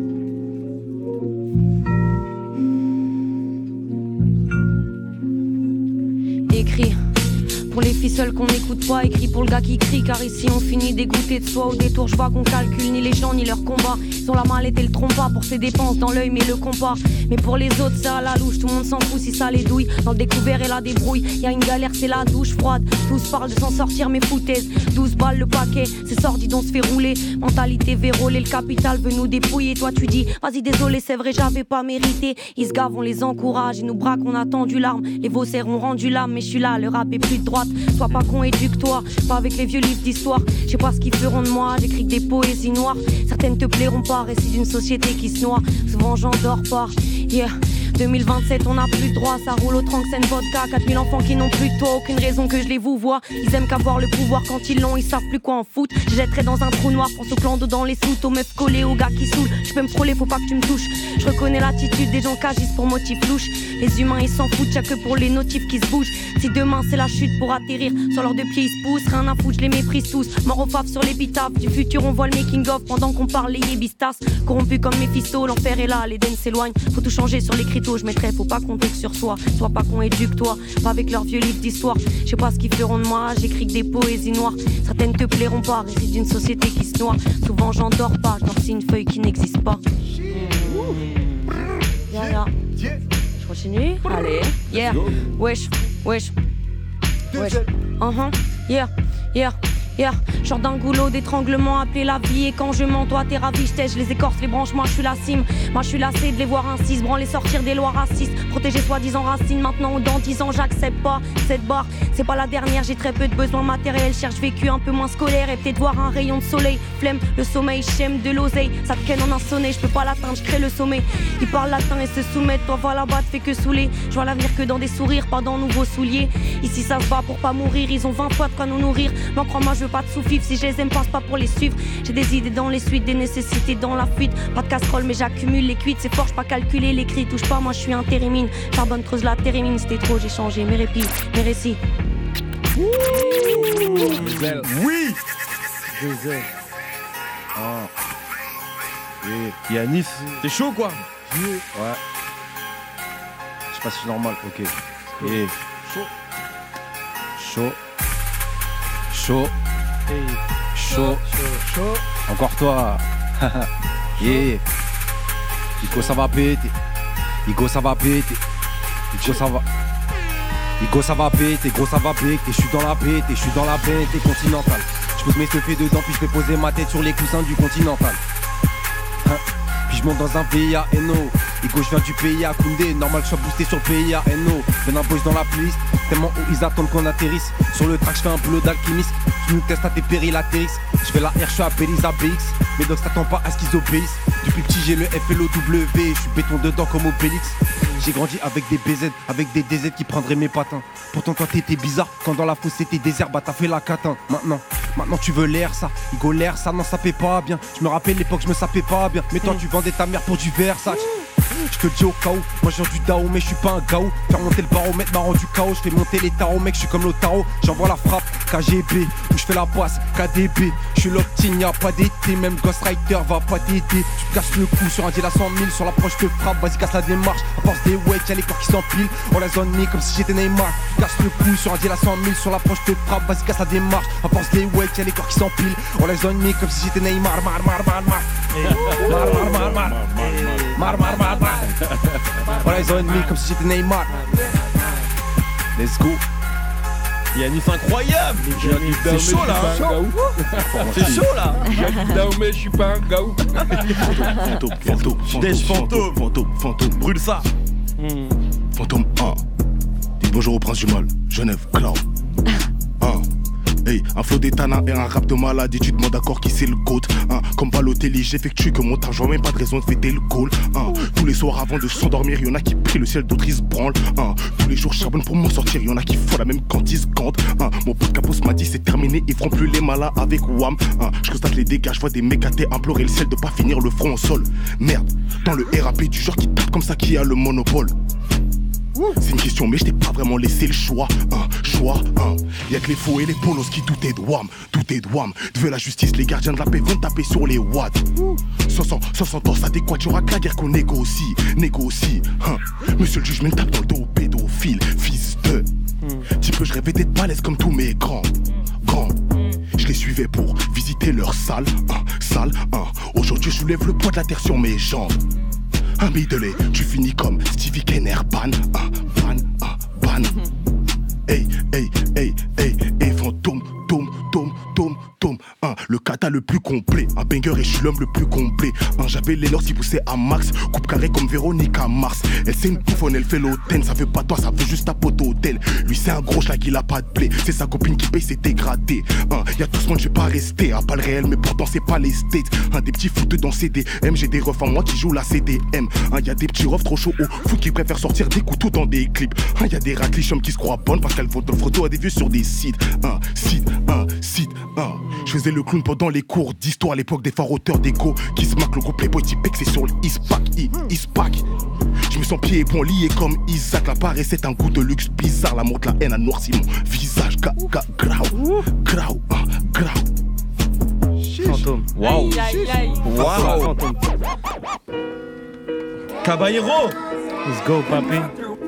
Écrit. Pour les filles seules qu'on n'écoute pas, écrit pour le gars qui crie. Car ici on finit dégoûté de soi. Au détour je vois qu'on calcule ni les gens ni leur combat. Ils ont la mallette et le trompe-pas pour ses dépenses dans l'œil mais le compas. Mais pour les autres c'est à la louche, tout le monde s'en fout si ça les douille. Dans le découvert et la débrouille, y'a une galère c'est la douche froide. Tous parlent de s'en sortir mais foutaise. douze balles le paquet, c'est sordide on se fait rouler. Mentalité vérolée, le capital veut nous dépouiller. Toi tu dis, vas-y désolé c'est vrai j'avais pas mérité. Ils se gavent, on les encourage, ils nous braquent, on attend du larme. Les vaussaires ont rendu l'âme mais je suis là, le rap est plus de droite. Sois pas con, éduque-toi, pas avec les vieux livres d'histoire. Je sais pas ce qu'ils feront de moi, j'écris que des poésies noires. Certaines te plairont pas, récit d'une société qui se noie. Souvent j'en dors pas, yeah. deux mille vingt-sept, on n'a plus de droit, ça roule au Tranxène vodka. quatre mille enfants qui n'ont plus de toi, aucune raison que je les vous vois. Ils aiment qu'avoir le pouvoir quand ils l'ont, ils savent plus quoi en foutre. Je jetterai dans un trou noir, pense au clan d'eau dans les soutes, aux meufs collées, aux gars qui saoulent. Je peux me troller, faut pas que tu me touches. Je reconnais l'attitude des gens qui agissent pour motif louche. Les humains ils s'en foutent, y'a que pour les notifs qui se bougent. Si demain c'est la chute pour atterrir, sur leurs deux pieds ils se poussent. Rien à foutre, je les méprise tous. Mort au fave sur l'épitaphe, du futur on voit le making of. Pendant qu'on parle les yébistas, corrompus comme Mephisto. L'enfer est là, l'Éden s'éloigne. Faut tout changer sur les cryptos, je mettrai, faut pas compter que sur soi. Sois pas con, éduque-toi, pas avec leurs vieux livres d'histoire. Je sais pas ce qu'ils feront de moi, j'écris que des poésies noires. Certaines te plairont pas, récit d'une société qui se noie. Souvent j'en dors pas, je noircis une feuille qui n'existe pas. Ya ya. Je continue. Allez. Yeah. Wesh. Wesh. Wesh. Uh-huh. Yeah. Yeah. Yeah, genre d'un goulot d'étranglement appelé la vie. Et quand je mens, toi t'es ravi, je je les écorce les branches, moi je suis la cime. Moi je suis lassé de les voir ainsi, se branler sortir des lois racistes. Protéger soi-disant racines, maintenant ou dans dix ans j'accepte pas cette barre. C'est pas la dernière, j'ai très peu de besoins matériels. Cherche vécu un peu moins scolaire et peut-être voir un rayon de soleil. Flemme, le sommeil, j'aime de l'oseille. Ça te ken en un sonnet, je peux pas l'atteindre, je crée le sommet. Ils parlent latin et se soumettent, toi voilà bas, te fait que saouler. Je vois l'avenir que dans des sourires, pas dans nouveaux souliers. Ici ça se bat pour pas mourir, ils ont vingt fois de quoi nous nourrir. Mais crois-moi, je veux pas de sous-fif, si je les aime pas, c'est pas pour les suivre. J'ai des idées dans les suites, des nécessités dans la fuite. Pas de casserole, mais j'accumule les cuites. C'est fort, j'pas calculer les cris. Touche pas, moi je suis un térémine. Charbonne, creuse la térémine, c'était trop, j'ai changé mes répits, mes récits. Oui. Deux ailes. Ah. Et Yanis, t'es chaud quoi? Ouais. Je sais pas si c'est normal, ok. Et chaud. Chaud. Chaud. Hey. Chaud. Chaud. Chaud. Encore toi. Yeah. Igo ça va péter. Igo ça va péter. Igo ça va. Igo ça va péter, gros ça va péter. Je suis dans la pété, je suis dans la pété continentale. Je pose mes stuffés dedans puis je vais poser ma tête sur les coussins du continental. Hein? Puis je monte dans un pays à N O. Igo je viens du pays à Koundé. Normal que je sois boosté sur le pays à N O. Je viens d'un boys dans la playlist. Tellement haut ils attendent qu'on atterrisse. Sur le track je fais un boulot d'alchimiste. Je nous teste à tes périls atterrissent. Je fais la R, je suis à Belize B X. Mes dogs s'attendent pas à ce qu'ils obéissent. Depuis petit j'ai le F L O W. Je suis béton dedans comme Obélix. J'ai grandi avec des B Z, avec des D Z qui prendraient mes patins. Pourtant toi t'étais bizarre, quand dans la fosse c'était désert, bah t'as fait la catin. Maintenant, maintenant tu veux l'air ça, Igo l'air ça, non ça paie pas bien. Je me rappelle l'époque je me sapais pas bien. Mais toi tu vendais ta mère pour du Versace. Je te le dis au cas où, moi j'ai du Dao mais je suis pas un gaou. Faire monter le baromètre m'a rendu chaos. Je fais monter les tarots mec, je suis comme l'Otaro. J'envoie la frappe, K G B, où je fais la passe, K D B. Je suis l'optime, y'a pas d'été, même Ghostwriter va pas t'aider. Tu te casses le cou sur un deal à cent mille, sur l'approche je te frappe, vas-y casse la démarche. À force des ouais, y'a les corps qui s'empilent. On la zone me comme si j'étais Neymar. Tu casses le cou sur un deal à cent mille, sur l'approche je te frappe, vas-y casse la démarche. À force des ouais, y'a les corps qui s'empilent. On la zone me comme si j'étais Neymar. Mar mar mar mar. Mar mar mar mar. Mar mar mar mar. On la zone me comme si j'étais Neymar. Let's go. Yanis incroyable. C'est chaud là. C'est chaud là. Mais je suis pas un gaou. Fantôme, fantôme, Dèche fantôme, fantôme, fantôme, brûle ça. Fantôme un. Dis bonjour au prince du mal, Genève, Cloud. un. Hey, un flow d'étana et un rap de malade et tu demandes d'accord qui c'est le GOAT hein. Comme Balotelli, j'effectue que mon argent, même pas de raison de fêter le goal hein. Tous les soirs avant de s'endormir, y'en a qui prient le ciel, d'autres ils se branlent hein. Tous les jours charbonne pour m'en sortir, y'en a qui font la même quand ils se gantent hein. Mon pote Capos m'a dit c'est terminé, ils feront plus les malins avec Wham hein. Je constate les dégâts, je vois des mécatés implorer le ciel de pas finir le front au sol. Merde, dans le R A P du genre qui tape comme ça qui a le monopole. C'est une question mais je t'ai pas vraiment laissé le choix hein, choix hein. Y'a que les faux et les polos qui doutaient de Wham, doutaient de Wham. Devant la justice, les gardiens de la paix vont taper sur les watts. soixante ans adéquat, y'aura que la guerre qu'on négocie, négocie hein. Monsieur le juge me tape dans le dos, pédophile, fils de Petit peu je rêvais d'être balèze comme tous mes grands, grands. Je les suivais pour visiter leur salle, hein, salle hein. Aujourd'hui je soulève le poids de la terre sur mes jambes. Un middle, tu finis comme Stevie Kenner, ban, un ban, un ban. Hey, hey, hey, hey, hey, fantôme, tome, tome, tome, tome. Un, le kata le plus complet, un banger et je suis l'homme le plus complet. Un, j'avais les leurs qui poussaient à max, coupe carré comme Véronique à Mars. Elle c'est une bouffonne, elle fait l'hôtel, ça veut pas toi, ça veut juste ta pote hôtel. Lui c'est un gros schlag, il a pas de blé, c'est sa copine qui paye, c'est dégradé. Un, y'a tout ce monde, je vais pas rester, à pas le réel, mais pourtant c'est pas les states. Un, des petits fouteux dans C D M, j'ai des refs en moi qui jouent la C D M. Un, y'a des petits refs trop chauds au foot qui préfèrent sortir des couteaux dans des clips. Un, y'a des raclichums qui se croient bonnes parce qu'elles font de photos à des vues sur des sites. Un, site, un, site, un. Je faisais le clown pendant les cours d'histoire à l'époque des forts auteurs d'égo qui se marquent le groupe Playboy typé que c'est sur le Ispac, Ispac. Je me sens pieds et poings liés comme Isaac. La paraissait un goût de luxe bizarre. La montre, la haine a noirci mon visage. Ga, ga, grau, grau, ah, grau. Fantôme. Waouh. Waouh. Fantôme. Caballero. Let's go, papi.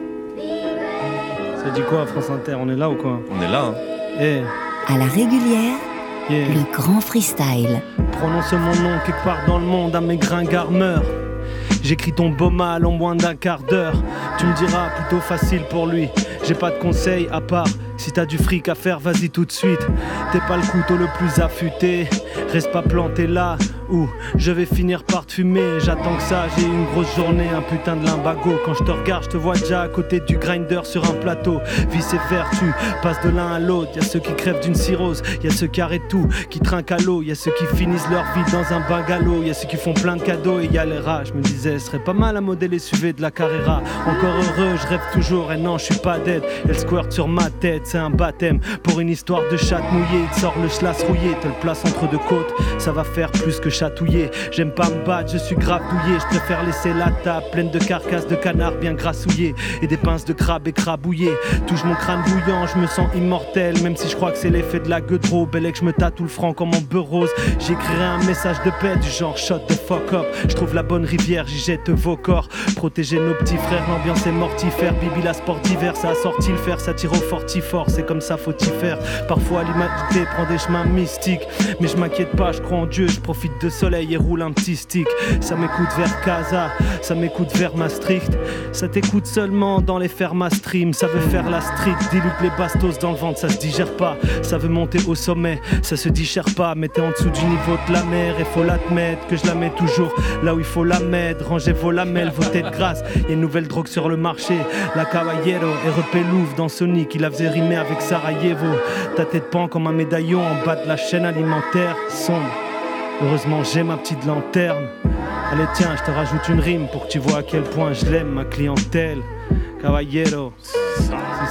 Ça dit quoi, France Inter? On est là ou quoi? On est là. Hein. Eh. À la régulière, Yeah. le grand freestyle. Prononce mon nom quelque part dans le monde, à mes gringards meurent. J'écris ton beau mal en moins d'un quart d'heure. Tu me diras plutôt facile pour lui. J'ai pas de conseils à part si t'as du fric à faire, vas-y tout de suite. T'es pas le couteau le plus affûté. Reste pas planté là où je vais finir par te fumer. J'attends que ça, j'ai une grosse journée, un putain de limbago. Quand je te regarde, je te vois déjà à côté du grinder sur un plateau. Vice et vertu, passe de l'un à l'autre. Y'a ceux qui crèvent d'une cirrhose, y'a ceux qui arrêtent tout, qui trinquent à l'eau. Y'a ceux qui finissent leur vie dans un bungalow. Y'a ceux qui font plein de cadeaux et y'a les rats. Je me disais, ce serait pas mal un modèle S U V de la Carrera. Encore heureux, je rêve toujours et non, je suis pas dead. Y'a le squirt sur ma tête, c'est un baptême. Pour une histoire de chatte mouillée, il te sort le schlass rouillé, te le place entre deux côtes. Ça va faire plus que chatouiller. J'aime pas me battre, je suis grave douillé. Je préfère laisser la table pleine de carcasses de canards bien grassouillées et des pinces de crabe écrabouillées. Touche mon crâne bouillant, je me sens immortel. Même si je crois que c'est l'effet de la gueudreau. Bel et que je me tatoue le franc comme en beurre rose. J'écrirai un message de paix du genre shot the fuck up. Je trouve la bonne rivière, j'y jette vos corps. Protéger nos petits frères, l'ambiance est mortifère. Bibi la sport d'hiver, ça a sorti le fer, ça tire au fortifort. C'est comme ça, faut y faire. Parfois l'humanité prend des chemins mystiques. Mais je m'inquiète pas, je crois en Dieu. Je profite de soleil et roule un petit stick. Ça m'écoute vers Casa, ça m'écoute vers Maastricht. Ça t'écoute seulement dans les fermes stream. Ça veut faire la street, dilute les bastos dans le ventre. Ça se digère pas, ça veut monter au sommet. Ça se digère pas, mais t'es en dessous du niveau de la mer. Et faut l'admettre que je la mets toujours là où il faut la mettre. Rangez vos lamelles, vos têtes grasses. Y'a une nouvelle drogue sur le marché, la Caballero. R E P Louvre dans Sonic, il la faisait rimer avec Sarajevo. Ta tête pend comme un médaillon en bas de la chaîne alimentaire sombre. Heureusement j'ai ma petite lanterne. Allez tiens, je te rajoute une rime pour que tu vois à quel point je l'aime, ma clientèle. Caballero. Si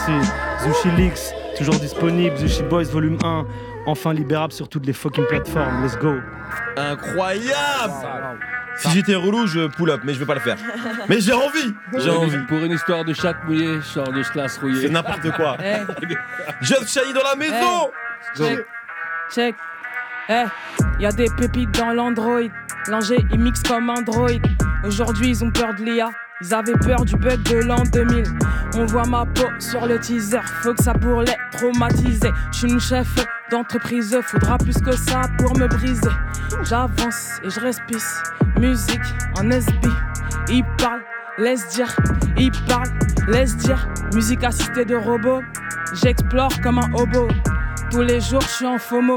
si, Zushi Leaks, toujours disponible. Zushi Boys volume un, enfin libérable sur toutes les fucking plateformes. Let's go. Incroyable. Si j'étais relou, je pull up, mais je vais pas le faire. Mais j'ai envie. J'ai Pour envie. une- Pour une histoire de chatte mouillée, genre de schlass rouillé. C'est n'importe quoi. Eh, Just Shiny dans la maison. check, check. Eh, y'a des pépites dans l'Android. L'ingé, il mixe comme un droïde. Aujourd'hui, ils ont peur de l'I A. Ils avaient peur du bug de l'an deux mille. On voit ma peau sur le teaser. Faut que ça pour les traumatiser. J'suis une chef d'entreprise. Faudra plus que ça pour me briser. J'avance et je respire. Musique en S B. Il parle, laisse dire. Il parle, laisse dire. Musique assistée de robots. J'explore comme un hobo. Tous les jours, j'suis en FOMO.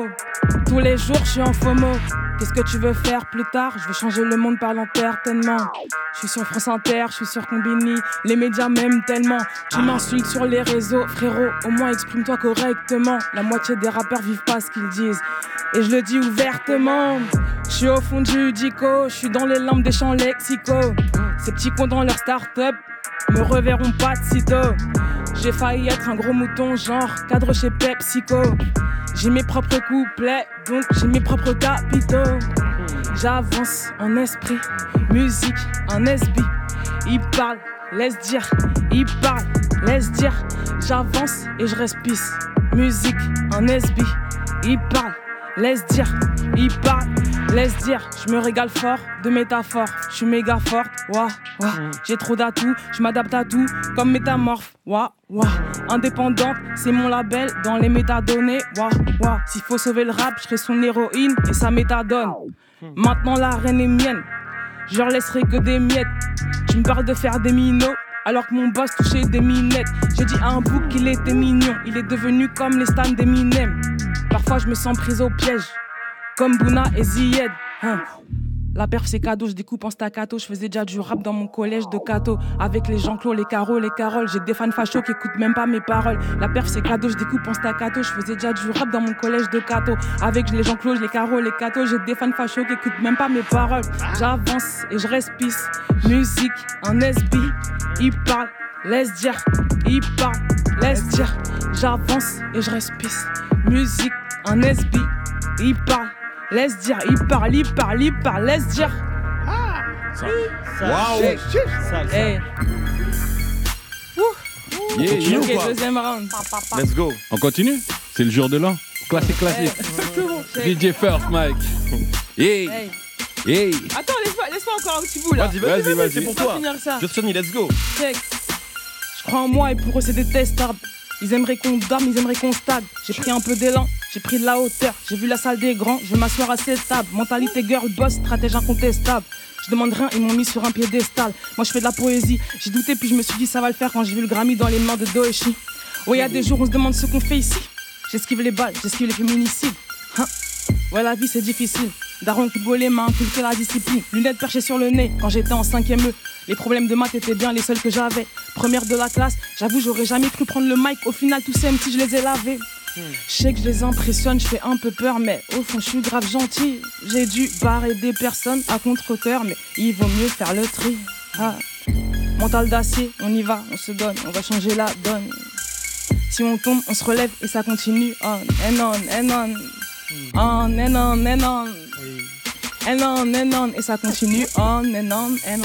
Tous les jours, je suis en FOMO. Qu'est-ce que tu veux faire plus tard? Je veux changer le monde par l'entertainment. Je suis sur France Inter, je suis sur Combini. Les médias m'aiment tellement. Tu m'insultes sur les réseaux, frérot. Au moins exprime-toi correctement. La moitié des rappeurs vivent pas ce qu'ils disent. Et je le dis ouvertement. Je suis au fond du dico. Je suis dans les lampes des champs lexicaux. Ces petits cons dans leur start-up me reverront pas de sitôt. J'ai failli être un gros mouton, genre cadre chez PepsiCo. J'ai mes propres couplets, donc j'ai mes propres capitaux. J'avance en esprit, musique, un S B. Il parle, laisse dire, il parle, laisse dire. J'avance et je respire, musique, un S B. Il parle, laisse dire, il parle, laisse dire. Je me régale fort de métaphores, je suis méga forte, ouah, ouah. J'ai trop d'atouts, je m'adapte à tout, comme métamorphe, ouah, ouah. Indépendante, c'est mon label, dans les métadonnées, ouah, ouah. S'il faut sauver le rap, je serai son héroïne et sa métadone. Maintenant la reine est mienne, je leur laisserai que des miettes. Tu me parles de faire des minots, alors que mon boss touchait des minettes. J'ai dit à un bouc qu'il était mignon, il est devenu comme les stans d'Eminem. Parfois je me sens prise au piège, comme Bouna et Ziyed. Hein. La perf c'est cadeau, je découpe en staccato. Je faisais déjà du rap dans mon collège de Cato. Avec les Jean-Claude, les Caro, les Caroles. J'ai des fans fachos qui écoutent même pas mes paroles. La perf c'est cadeau, je découpe en staccato. Je faisais déjà du rap dans mon collège de Cato. Avec les Jean-Claude, les Caro, les Cato. J'ai des fans fachos qui écoutent même pas mes paroles. J'avance et je respire. Musique, un S B. Il parle, laisse dire. Il parle, laisse dire. J'avance et je respire. Musique, un S B. Il parle. Laisse dire, il parle, il parle, il parle, laisse dire. Ah, waouh. Hey. Ouh. Yeah, yeah. Ok, deuxième round. Let's go. On continue? C'est le jour de l'an. Classique, classique. Hey. D J First Mike. Hey. Hey. Hey. Attends, laisse-moi, laisse-moi encore un petit bout là. Vas-y, vas-y, vas-y, vas-y, c'est pour On va toi. finir ça. Just Sunny, let's go. Check. Je crois en moi et pour eux c'est détestable. Ils aimeraient qu'on dorme, ils aimeraient qu'on stagne. J'ai pris un peu d'élan, j'ai pris de la hauteur. J'ai vu la salle des grands, je vais m'asseoir à cette table. Mentalité girl boss, stratège incontestable. Je demande rien, ils m'ont mis sur un piédestal. Moi je fais de la poésie, j'ai douté puis je me suis dit ça va le faire quand j'ai vu le Grammy dans les mains de Doeshi. Ouais, y a des jours on se demande ce qu'on fait ici. J'esquive les balles, j'esquive les féminicides. Hein? Ouais, la vie c'est difficile. Daron Kougolé m'a inculqué la discipline. Lunettes perchées sur le nez quand j'étais en cinquième E. Les problèmes de maths étaient bien les seuls que j'avais. Première de la classe, j'avoue j'aurais jamais cru prendre le mic. Au final tous ces M C je les ai lavés. Je sais que je les impressionne, je fais un peu peur, mais au fond je suis grave gentil. J'ai dû barrer des personnes à contre-cœur, mais il vaut mieux faire le tri. Ah. Mental d'acier, on y va, on se donne, on va changer la donne. Si on tombe, on se relève et ça continue. On and on and on. On and on and on. And on and on. Et ça continue. On and on and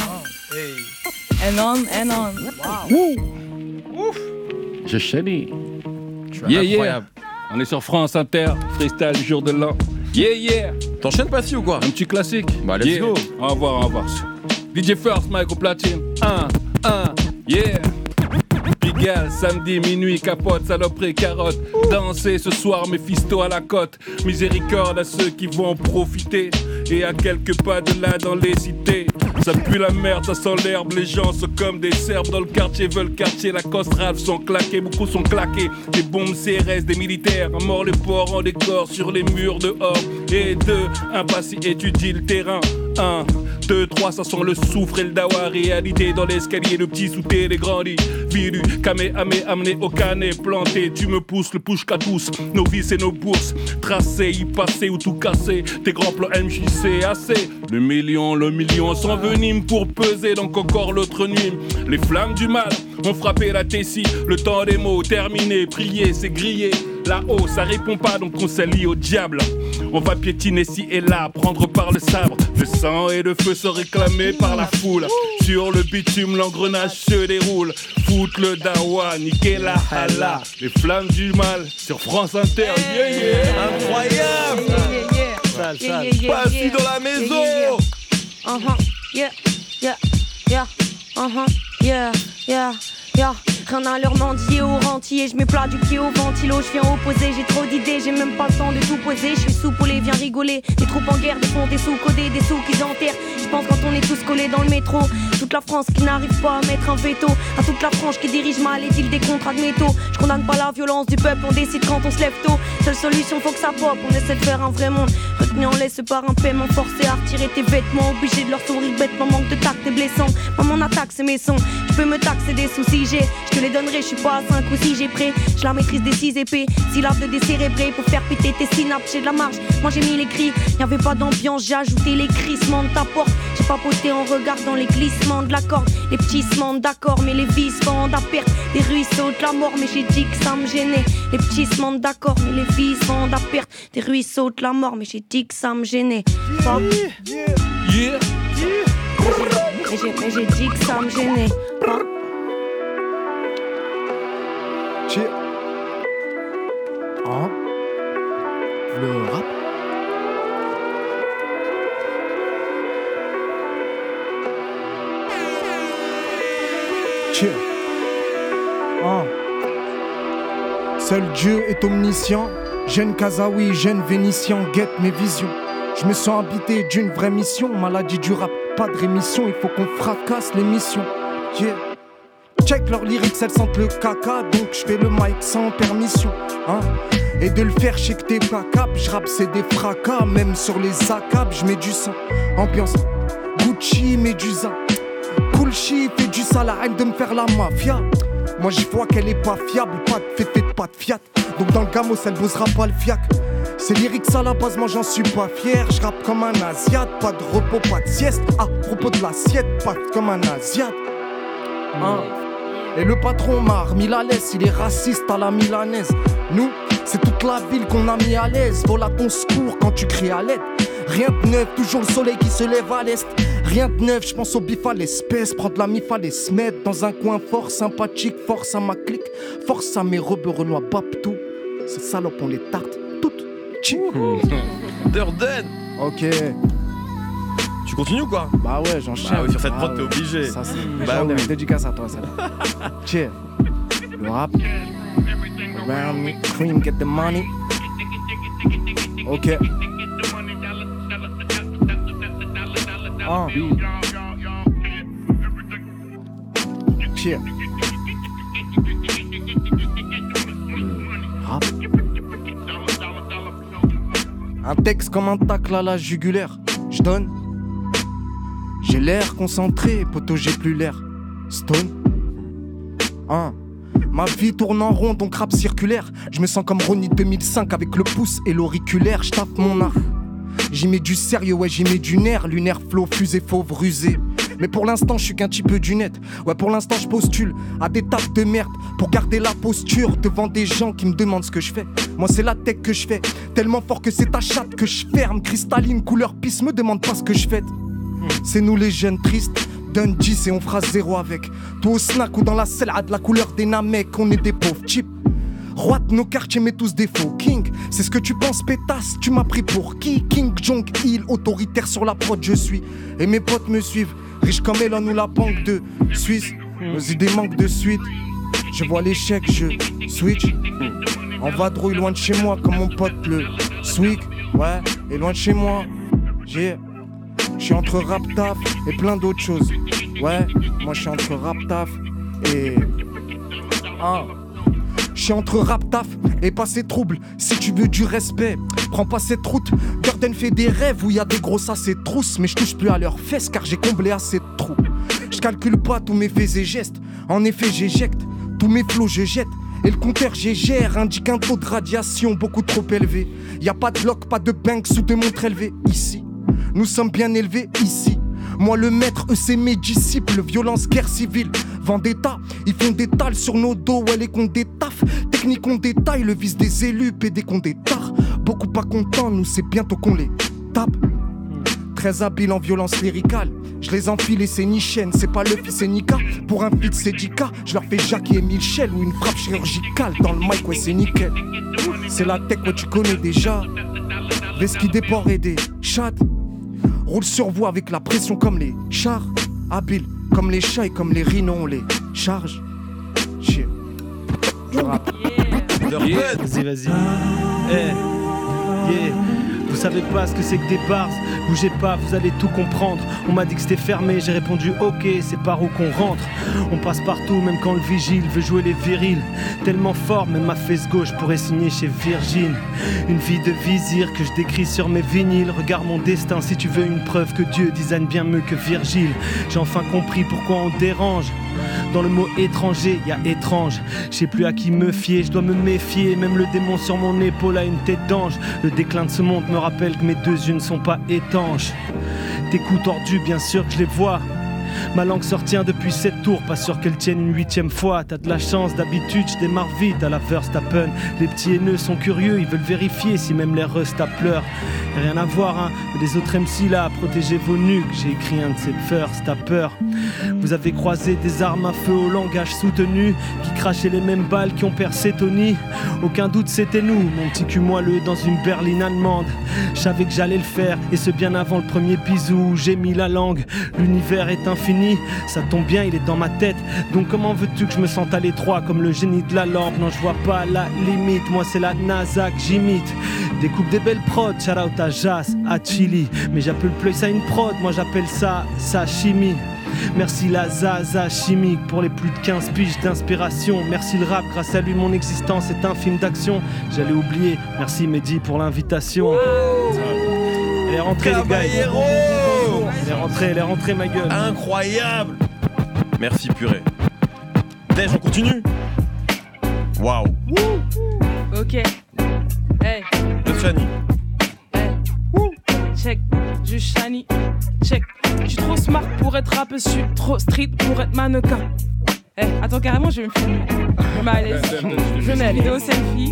on. And on and on. Wow. Ouf. Je chéris. Yeah, incroyable. Yeah. On est sur France Inter, freestyle jour de l'an. Yeah, yeah. T'enchaînes pas si ou quoi? Un petit classique. Bah, let's yeah. go. On va voir, on va voir. D J First Mike au platine. Un, un, yeah. Pigalle, samedi, minuit, capote, saloperie, carotte. Danser ce soir, Mephisto à la côte. Miséricorde à ceux qui vont en profiter. Et à quelques pas de là dans les cités. Ça pue la merde, ça sent l'herbe. Les gens sont comme des Serbes dans le quartier. Veulent quartier, la coste Ralph sont claqués. Beaucoup sont claqués. Des bombes C R S, des militaires. À mort les porcs en décor sur les murs dehors. Et deux, un passé étudie le terrain. Un, deux, trois, ça sent le soufre et le dawa. Réalité dans l'escalier, le petit souté, les grandis. Viru, camé, amé, amené au canet. Planté, tu me pousses, le push qu'à tous. Nos vies et nos bourses. Tracé, y passer ou tout casser. Tes grands plans M J C, assez. Le million, le million s'envenime pour peser. Donc encore l'autre nuit. Les flammes du mal ont frappé la Tessie. Le temps des mots terminé. Prier, c'est grillé. Là-haut, ça répond pas, donc on s'allie au diable. On va piétiner ci et là, prendre par le sabre. Le sang et le feu sont réclamés par la foule. Sur le bitume, l'engrenage se déroule. Foutre le dawa, niquer la hala. Les flammes du mal sur France Inter. Yeah, yeah. Incroyable. Yeah, yeah, yeah. Sale, Yeah, sale. yeah, yeah, Pas yeah. assis dans la maison. Yeah, yeah, yeah. Uh-huh, yeah, yeah, yeah, uh-huh, yeah, yeah, yeah. traîne à leur mendier au rentier. Je mets plat du pied au ventilo, je viens opposer. J'ai trop d'idées, j'ai même pas le temps de tout poser. Je suis soupolé, viens rigoler. Les troupes en guerre, des fonds, des sous-codés, des sous qu'ils enterrent. Je pense quand on est tous collés dans le métro. Toute la France qui n'arrive pas à mettre un veto. À toute la frange qui dirige mal et deal des contrats de métaux. Je condamne pas la violence du peuple, on décide quand on se lève tôt. Seule solution, faut que ça pop, on essaie de faire un vrai monde. Retenu en laisse par un paiement forcé à retirer tes vêtements. Obligé de leur sourire bêtement, manque de tact et blessant. Maman attaque, c'est mes sons. Je peux me taxer des soucis, j'ai. Je te les donnerai, je suis pas à cinq ou six, j'ai prêt. Je la maîtrise des six épées. Syllabes de décérébrés pour faire péter tes synapses. J'ai de la marge, moi j'ai mis les cris. Y'avait pas d'ambiance, j'ai ajouté les crissements de ta porte. J'ai papoté en regardant les glissements de la corde. Les petits sements d'accord, mais les vis vendent à perte. Des ruisseaux de la mort, mais j'ai dit que ça me gênait. Les petits sements d'accord, mais les vis vendent à perte. Des ruisseaux de la mort, mais j'ai dit que ça me gênait. Pop. Yeah, yeah, Mais j'ai, mais j'ai dit que ça me gênait. Pop. Cheer. Hein? Le rap. Cheer. Hein? Seul Dieu est omniscient. Jeune Kazaoui, jeune Vénitien, guette mes visions. Je me sens habité d'une vraie mission. Maladie du rap, pas de rémission. Il faut qu'on fracasse l'émission. Yeah. Check leurs lyrics, elles sentent le caca. Donc je fais le mic sans permission, hein. Et de le faire, je sais que t'es pas cap. Je rappe, c'est des fracas. Même sur les accables, je mets du sang. Ambiance Gucci, Medusa. Cool shit, fait du sale, arrête de me faire la mafia. Moi j'y vois qu'elle est pas fiable. Pas de fait, fait pas de fiat. Donc dans le gamos, elle bossera pas le fiac. C'est lyrics à la base, moi j'en suis pas fier. Je rappe comme un asiate, pas de repos, pas de sieste. À propos de l'assiette, pas comme un asiate, hein. Et le patron m'a remis la laisse, il est raciste à la milanaise. Nous, c'est toute la ville qu'on a mis à l'aise. Vole à ton secours quand tu cries à l'aide. Rien de neuf, toujours le soleil qui se lève à l'est. Rien de neuf, je pense au bif à l'espèce. Prendre la mif, aller se mettre dans un coin fort, sympathique. Force à ma clique, force à mes rebeux renois, tout. Ces salopes, on les tarte toutes. Durden. Ok. Tu continues ou quoi? Bah ouais, j'enchaîne. Bah oui, sur cette ah prod, ouais. t'es obligé. Ça, c'est bah oui. Dédicace à toi, ça. Cheer. Le rap. Around me, cream, get the money. Ok. Ah. Cheer. Rap. Un texte comme un tacle à la jugulaire. J'donne. J'ai l'air concentré, poto, j'ai plus l'air stone. Hein. Ma vie tourne en rond, donc rap circulaire. Je me sens comme Ronnie deux mille cinq avec le pouce et l'auriculaire. J'tape mon art. J'y mets du sérieux, ouais, j'y mets du nerf. Lunaire, flow, fusée, fauve, rusé. Mais pour l'instant, je suis qu'un petit peu du net. Ouais, pour l'instant, je postule à des tapes de merde pour garder la posture devant des gens qui me demandent ce que je fais. Moi, c'est la tech que je fais. Tellement fort que c'est ta chatte que je ferme. Cristalline, couleur pisse, me demande pas ce que je fais. C'est nous les jeunes tristes. Donne dix et on fera zéro avec. Toi au snack ou dans la selle, à de la couleur des namecs. On est des pauvres types. Roi de nos quartiers, mais tous des faux. King, c'est ce que tu penses, pétasse. Tu m'as pris pour qui? King Jong Il, autoritaire sur la prod, je suis. Et mes potes me suivent. Riche comme Elon ou la banque de Suisse. Nos idées manquent de suite. Je vois l'échec, je switch. En vadrouille loin de chez moi, comme mon pote le Swig. Ouais, et loin de chez moi. J'ai. Je suis entre rap taf et plein d'autres choses. Ouais, moi je suis entre rap taf et. Ah. Je suis entre rap taf et passer trouble. Si tu veux du respect, prends pas cette route. Durden fait des rêves où y a des grosses assez trousses. Mais je touche plus à leurs fesses car j'ai comblé assez de trous. Je calcule pas tous mes faits et gestes. En effet j'éjecte, tous mes flots je jette. Et le compteur G-Gère indique un taux de radiation beaucoup trop élevé. Y a pas de lock, pas de banks ou de montre élevée ici. Nous sommes bien élevés ici. Moi le maître, eux c'est mes disciples. Violence, guerre civile, vendetta. Ils font des tales sur nos dos, ouais les comptes des tafs. Technique on détaille, le vice des élus, pédé qu'on des tards. Beaucoup pas contents, nous c'est bientôt qu'on les tape. Très habile en violence lyricale. Je les enfile et c'est ni chaîne, c'est pas le fils c'est Nika. Pour un feat c'est dix K, je leur fais Jackie et Michel. Ou une frappe chirurgicale dans le mic, ouais c'est nickel. C'est la tech, ouais tu connais déjà. Vesqui des porcs et des chattes. Roule sur voie avec la pression comme les chars. Habile comme les chats et comme les rhinos on les charge. Chier. Yeah, vas-y, vas-y. Eh, yeah. Vous savez pas ce que c'est que des bars, bougez pas, vous allez tout comprendre. On m'a dit que c'était fermé, j'ai répondu ok, c'est par où qu'on rentre. On passe partout, même quand le vigile veut jouer les virils. Tellement fort, même ma fesse gauche pourrait signer chez Virgin. Une vie de vizir que je décris sur mes vinyles. Regarde mon destin si tu veux une preuve que Dieu design bien mieux que Virgile. J'ai enfin compris pourquoi on dérange. Dans le mot étranger, y a étrange. Je sais plus à qui me fier, je dois me méfier. Même le démon sur mon épaule a une tête d'ange. Le déclin de ce monde me rappelle que mes deux yeux ne sont pas étanches. Tes coups tordus, bien sûr que je les vois. Ma langue sort tient depuis sept tours, pas sûr qu'elle tienne une huitième fois. T'as de la chance, d'habitude je démarre vite à la Verstappen. Les petits haineux sont curieux, ils veulent vérifier si même les Rusta pleurent. Y'a rien à voir hein, des autres M C là, protégez vos nuques. J'ai écrit un de ces Verstappers. Vous avez croisé des armes à feu au langage soutenu, qui crachaient les mêmes balles qui ont percé Tony. Aucun doute c'était nous, mon petit cul moelleux dans une berline allemande. Je savais que j'allais le faire, et ce bien avant le premier bisou où j'ai mis la langue. L'univers est infini, ça tombe bien, il est dans ma tête. Donc comment veux-tu que je me sente à l'étroit comme le génie de la lampe? Non je vois pas la limite, moi c'est la NASA que j'imite. Découpe des belles prods, shout out à Jas, à Chili. Mais j'appelle plus ça une prod, moi j'appelle ça sashimi. Merci la Zaza chimique pour les plus de quinze piges d'inspiration. Merci le rap, grâce à lui mon existence est un film d'action. J'allais oublier, merci Mehdi pour l'invitation. Elle est rentrée les gars. Elle est rentrée, elle est rentrée ma gueule. Incroyable. Merci purée. Dej, on continue. Waouh. Ok. Hey. Le Chani. Hey. Check. Du Chani. Check. Je suis trop smart pour être rappeuse, je suis trop street pour être mannequin. Eh, hey, attends, carrément, je vais me filmer. Je me mets à l'aise. Je mets la vidéo selfie.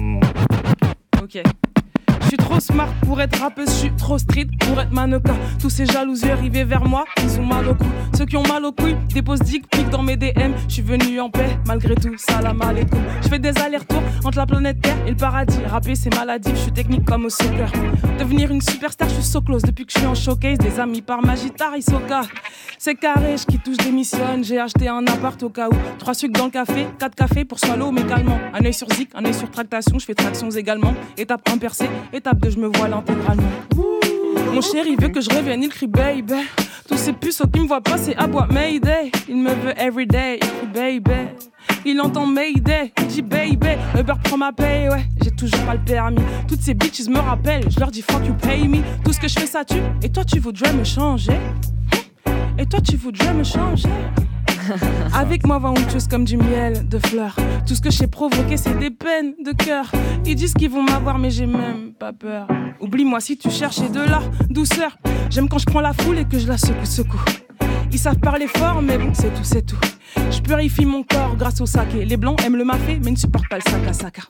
Ok. Je suis trop smart pour être rappeuse, je suis trop street pour être mannequin. Tous ces jaloux yeux arrivés vers moi, ils ont mal au cou. Ceux qui ont mal au couilles déposent dick pic dans mes D M. Je suis venu en paix, malgré tout, salam alaikum. Je fais des allers-retours entre la planète Terre et le paradis. Rapper c'est maladif, je suis technique comme au soccer. Devenir une superstar, je suis so close. Depuis que je suis en showcase, des amis par ma guitare, ils soca. C'est carré, je quitte tout, je démissionne. J'ai acheté un appart au cas où. Trois sucres dans le café, quatre cafés pour swallow mais calmant. Un œil sur zik, un œil sur tractation, je fais tractions également. Étape un percé, étape deux, je me voile intégralement. Mon chéri veut que je revienne, il crie baby. Tous ces puceaux qui me voient passer à bois Mayday. Il me veut everyday, il crie baby. Il entend Mayday, il dit baby. Uber prend ma paye, ouais, j'ai toujours pas le permis. Toutes ces bitches me rappellent, je leur dis fuck you pay me. Tout ce que je fais ça tue, et toi tu voudrais me changer? Et toi tu voudrais me changer? Avec moi va on chose comme du miel de fleurs. Tout ce que j'ai provoqué c'est des peines de cœur. Ils disent qu'ils vont m'avoir mais j'ai même pas peur. Oublie-moi si tu cherchais de la douceur. J'aime quand je prends la foule et que je la secoue, secoue. Ils savent parler fort mais bon c'est tout, c'est tout. Je purifie mon corps grâce au saké. Les blancs aiment le mafé mais ne supportent pas le sac à sac.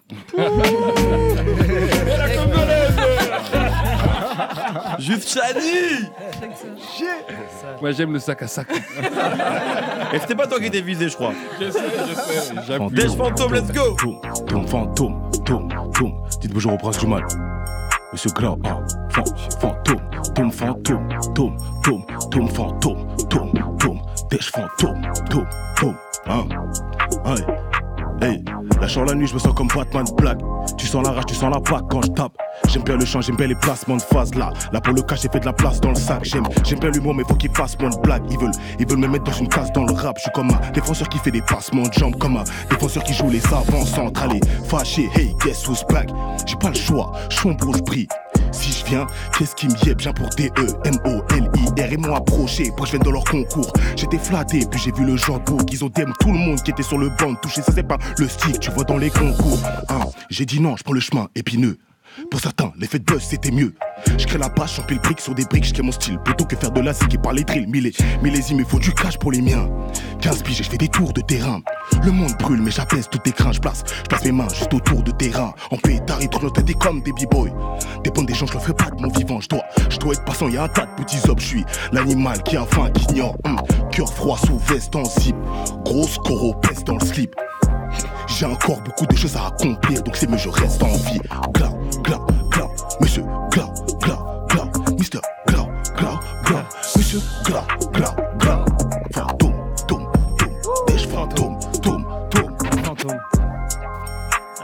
Juste Chani. Moi j'aime le sac à sac. Et c'était pas toi qui étais visé je crois. Je sais, je sais. Dej Fantôme, let's go. Tom, fantôme, tom, tom. Dites bonjour au prince du mal. Monsieur Gras, ah, fantôme, tom, fantôme, tom, tom, tom, fantôme, tom, tom. Dej fantôme, tom, tom, hein, ouais. Hey, la chant la nuit, je me sens comme Batman Black. Tu sens la rage, tu sens la pack quand je tape. J'aime bien le chant, j'aime bien les placements de phase là. Là pour le cash, j'ai fait de la place dans le sac. J'aime, j'aime bien l'humour, mais faut qu'ils fassent moins de blagues. Ils veulent, ils veulent me mettre dans une case dans le rap. Je suis comme un défenseur qui fait des passements de jambes, comme un défenseur qui joue les avant-centres. Allez, fâché, hey, guess who's back? J'ai pas le choix, je suis en gros, je brille. Si je viens, qu'est-ce qui me y est bien pour D E M O L I R. Ils m'ont approché pour que je vienne dans leur concours. J'étais flatté, puis j'ai vu le genre beau qu'ils ont D M tout le monde qui était sur le banc. Touché, ça c'est pas le stick, tu vois dans les concours. Hein, j'ai dit non, je prends le chemin épineux. Pour certains, l'effet de buzz c'était mieux. Je crée la page, j'empile briques sur des briques, je crée mon style. Plutôt que faire de la zik et parler drill. Millés, millésimes, il faut du cash pour les miens. quinze piges et je fais des tours de terrain. Le monde brûle, mais j'apaise tout écran. Je place, je place mes mains juste autour de terrain. En pétard, ils tournent tête comme des b-boys. Dépend des gens, je le ferai pas de mon vivant. Je dois, je dois être passant, y'a un tas de petits obs. Je suis l'animal qui a faim, qui ignore. Hum, cœur froid sous veste en zip. Grosse coro, peste dans le slip. J'ai encore beaucoup de choses à accomplir, donc c'est mieux je reste en vie. Gla, gla, gla, monsieur gla, gla, gla, Mister gla, gla, gla, monsieur gla, gla, gla. Fantôme, tom, tom, Dej fantôme, tom, tom, fantôme.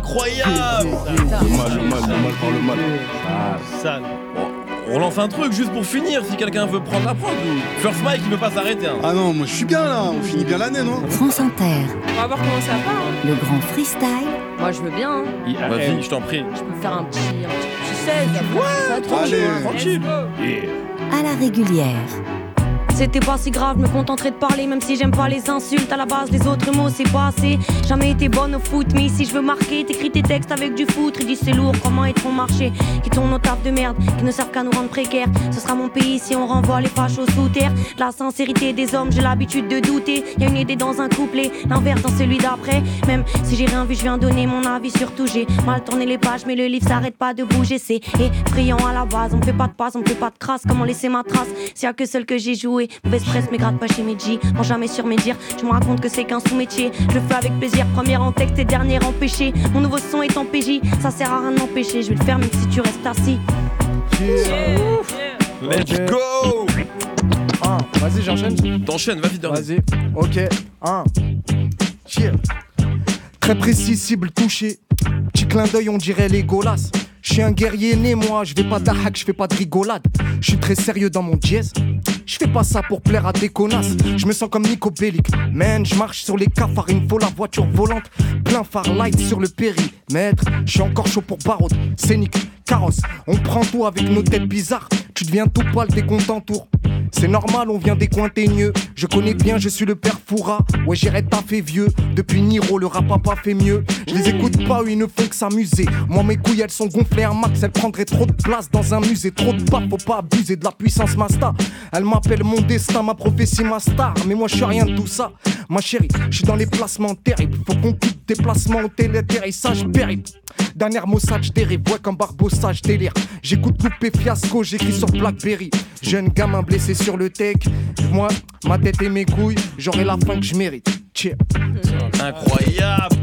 incroyable. Le mal, le mal, le mal par le mal. Ah, sale. On lance un truc juste pour finir, si quelqu'un veut prendre la prod ou... First Mike, il veut pas s'arrêter. Hein. Ah non, moi je suis bien là, on finit bien l'année, non? France Inter. On va voir comment ça part. Hein. Le grand freestyle. Moi, je veux bien. Hein. Vas-y, je t'en prie. Je peux faire un petit, un petit seize. Ouais, ça tranquille. Tranquille. Yeah. À la régulière. C'était pas si grave, me contenterai de parler. Même si j'aime pas les insultes, à la base les autres mots c'est pas assez. Jamais été bonne au foot, mais ici je veux marquer. T'écris tes textes avec du foutre, ils disent c'est lourd, comment ils te font marcher. Qui tournent nos tables de merde, qui ne servent qu'à nous rendre précaires. Ce sera mon pays si on renvoie les fachos sous terre. La sincérité des hommes, j'ai l'habitude de douter. Y'a une idée dans un couplet, l'inverse dans celui d'après. Même si j'ai rien vu, je viens donner mon avis sur tout. J'ai mal tourné les pages, mais le livre s'arrête pas de bouger. C'est effrayant à la base, on me fait pas de passe, on me fait pas de crasse. Comment laisser ma trace, s'il y a que celle que j'ai jouée. Mauvaise presse, mais gratte pas chez Medji. Prends jamais sur mes dires, tu me racontes que c'est qu'un sous-métier. Je le fais avec plaisir, première en texte et dernière en péché. Mon nouveau son est en P J, ça sert à rien de m'empêcher. Je vais le faire même si tu restes assis. Yeah. Yeah. Let's go. Un, vas-y, j'enchaîne. T'enchaînes, vas-y, vas-y. Ok, un. Yeah. Très précis, cible touchée. Petit clin d'œil, on dirait les Golas. Je suis un guerrier né, moi, je vais pas d'ahak, je fais pas de rigolade. Je suis très sérieux dans mon dièse. Je fais pas ça pour plaire à des connasses. Je me sens comme Nico Bellic. Man, je marche sur les cafards, il me faut la voiture volante. Plein phare light sur le périmètre. Je suis encore chaud pour Barod, scénique, carrosse. On prend tout avec nos têtes bizarres. Tu deviens tout pâle dès qu'on t'entoure. C'est normal, on vient des coins teigneux. Je connais bien, je suis le père Foura. Ouais, j'irai taffer vieux. Depuis Niro, le rap a pas fait mieux. Je les écoute pas, eux, ils ne font que s'amuser. Moi, mes couilles, elles sont gonflées un max. Elles prendraient trop de place dans un musée. Trop de pas, faut pas abuser de la puissance Masta. Elle m'appelle mon destin, ma prophétie, ma star. Mais moi, je suis rien de tout ça. Ma chérie, je suis dans les placements terribles. Faut qu'on quitte déplacement au téléterrissage périple. Dernière Mossad, j'dérive, ouais, comme Barbossa, j'délire. J'écoute Loupé Fiasco, j'écris sur Blackberry. Jeune gamin blessé sur le tech. Moi, ma tête et mes couilles, j'aurai la fin que je mérite. Tiens. Incroyable.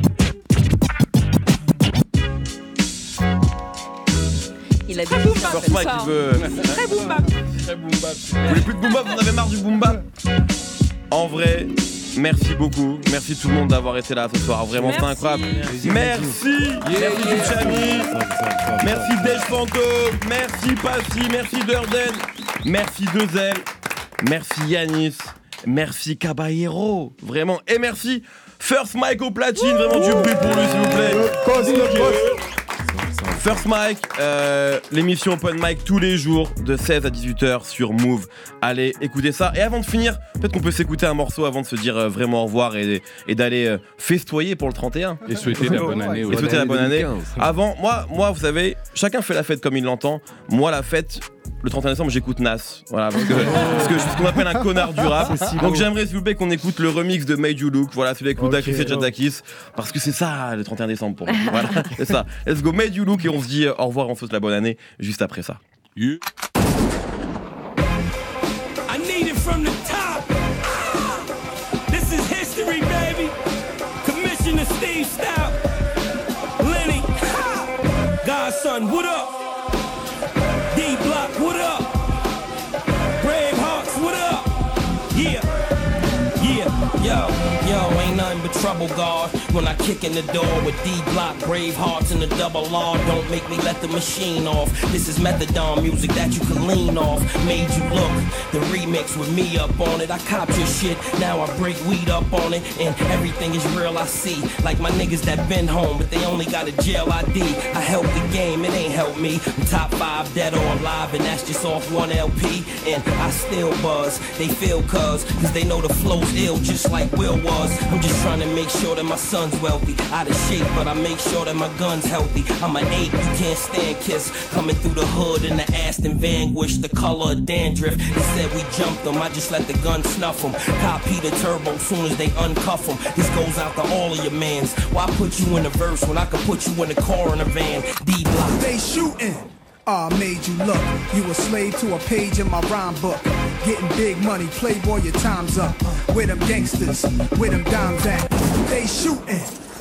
Il a dit First Mike, il veut. Très boom bap. Très boom bap. Vous voulez plus de boom bap, vous en avez marre du boom bap. En vrai, merci beaucoup. Merci tout le monde d'avoir été là ce soir. Vraiment, c'était incroyable. Merci. Merci, merci Chami. Merci Dej Fanto. Merci Passy. Merci Durden. Merci Dezel. Merci Yanis. Merci Caballero. Vraiment. Et merci First Mike au platine. Vraiment du bruit pour lui, s'il vous plaît. First Mike, euh, l'émission Open Mic tous les jours de seize à dix-huit heures sur Move. Allez, écoutez ça. Et avant de finir, peut-être qu'on peut s'écouter un morceau avant de se dire euh, vraiment au revoir et, et d'aller euh, festoyer pour le trente et un. Et souhaiter la bonne année. Et souhaiter la bonne année. Avant, moi, moi, vous savez, chacun fait la fête comme il l'entend. Moi, la fête, le trente et un décembre, j'écoute Nas. Voilà, parce que, parce que je suis ce qu'on appelle un connard du rap. Donc j'aimerais, s'il vous plaît, qu'on écoute le remix de Made You Look. Voilà, celui avec Ludacris et Jadakis. Parce que c'est ça, le trente et un décembre pour moi. Voilà, c'est ça. Let's go, Made You Look. Et on se dit euh, au revoir, on souhaite la bonne année juste après ça. Yeah. I need it from the top. This is history, baby. Commissioner Steve Stout. Lenny. Godson, what up? D-Block, what up? Bravehearts, what up? Yeah, yeah, yo, yo, ain't nothing but trouble, God. When I kick in the door with D-Block, Bravehearts, and the double R, don't make me let the machine off. This is methadone music that you can lean off. Made You Look, the remix with me up on it. I copped your shit, now I break weed up on it. And everything is real, I see. Like my niggas that been home, but they only got a jail I D. I help the game, it ain't help me. I'm top five dead or alive, and that's just off one L P. And I still buzz, they feel cuz, cause they know the flow's ill, just like Will was. I'm just trying to make sure that my son's wealthy. Out of shape, but I make sure that my gun's healthy. I'm an eight, you can't stand Kiss. Coming through the hood in the Aston Vanquish, the color of dandruff. They said we jumped them, I just let the gun snuff them. Copy the turbo soon as they uncuff them. This goes out to all of your mans. Why put you in a verse when I could put you in a car in a van? D-Block. They shooting. I made you look. You a slave to a page in my rhyme book. Getting big money, playboy, your time's up. Where them gangsters, where them dimes at? They shooting.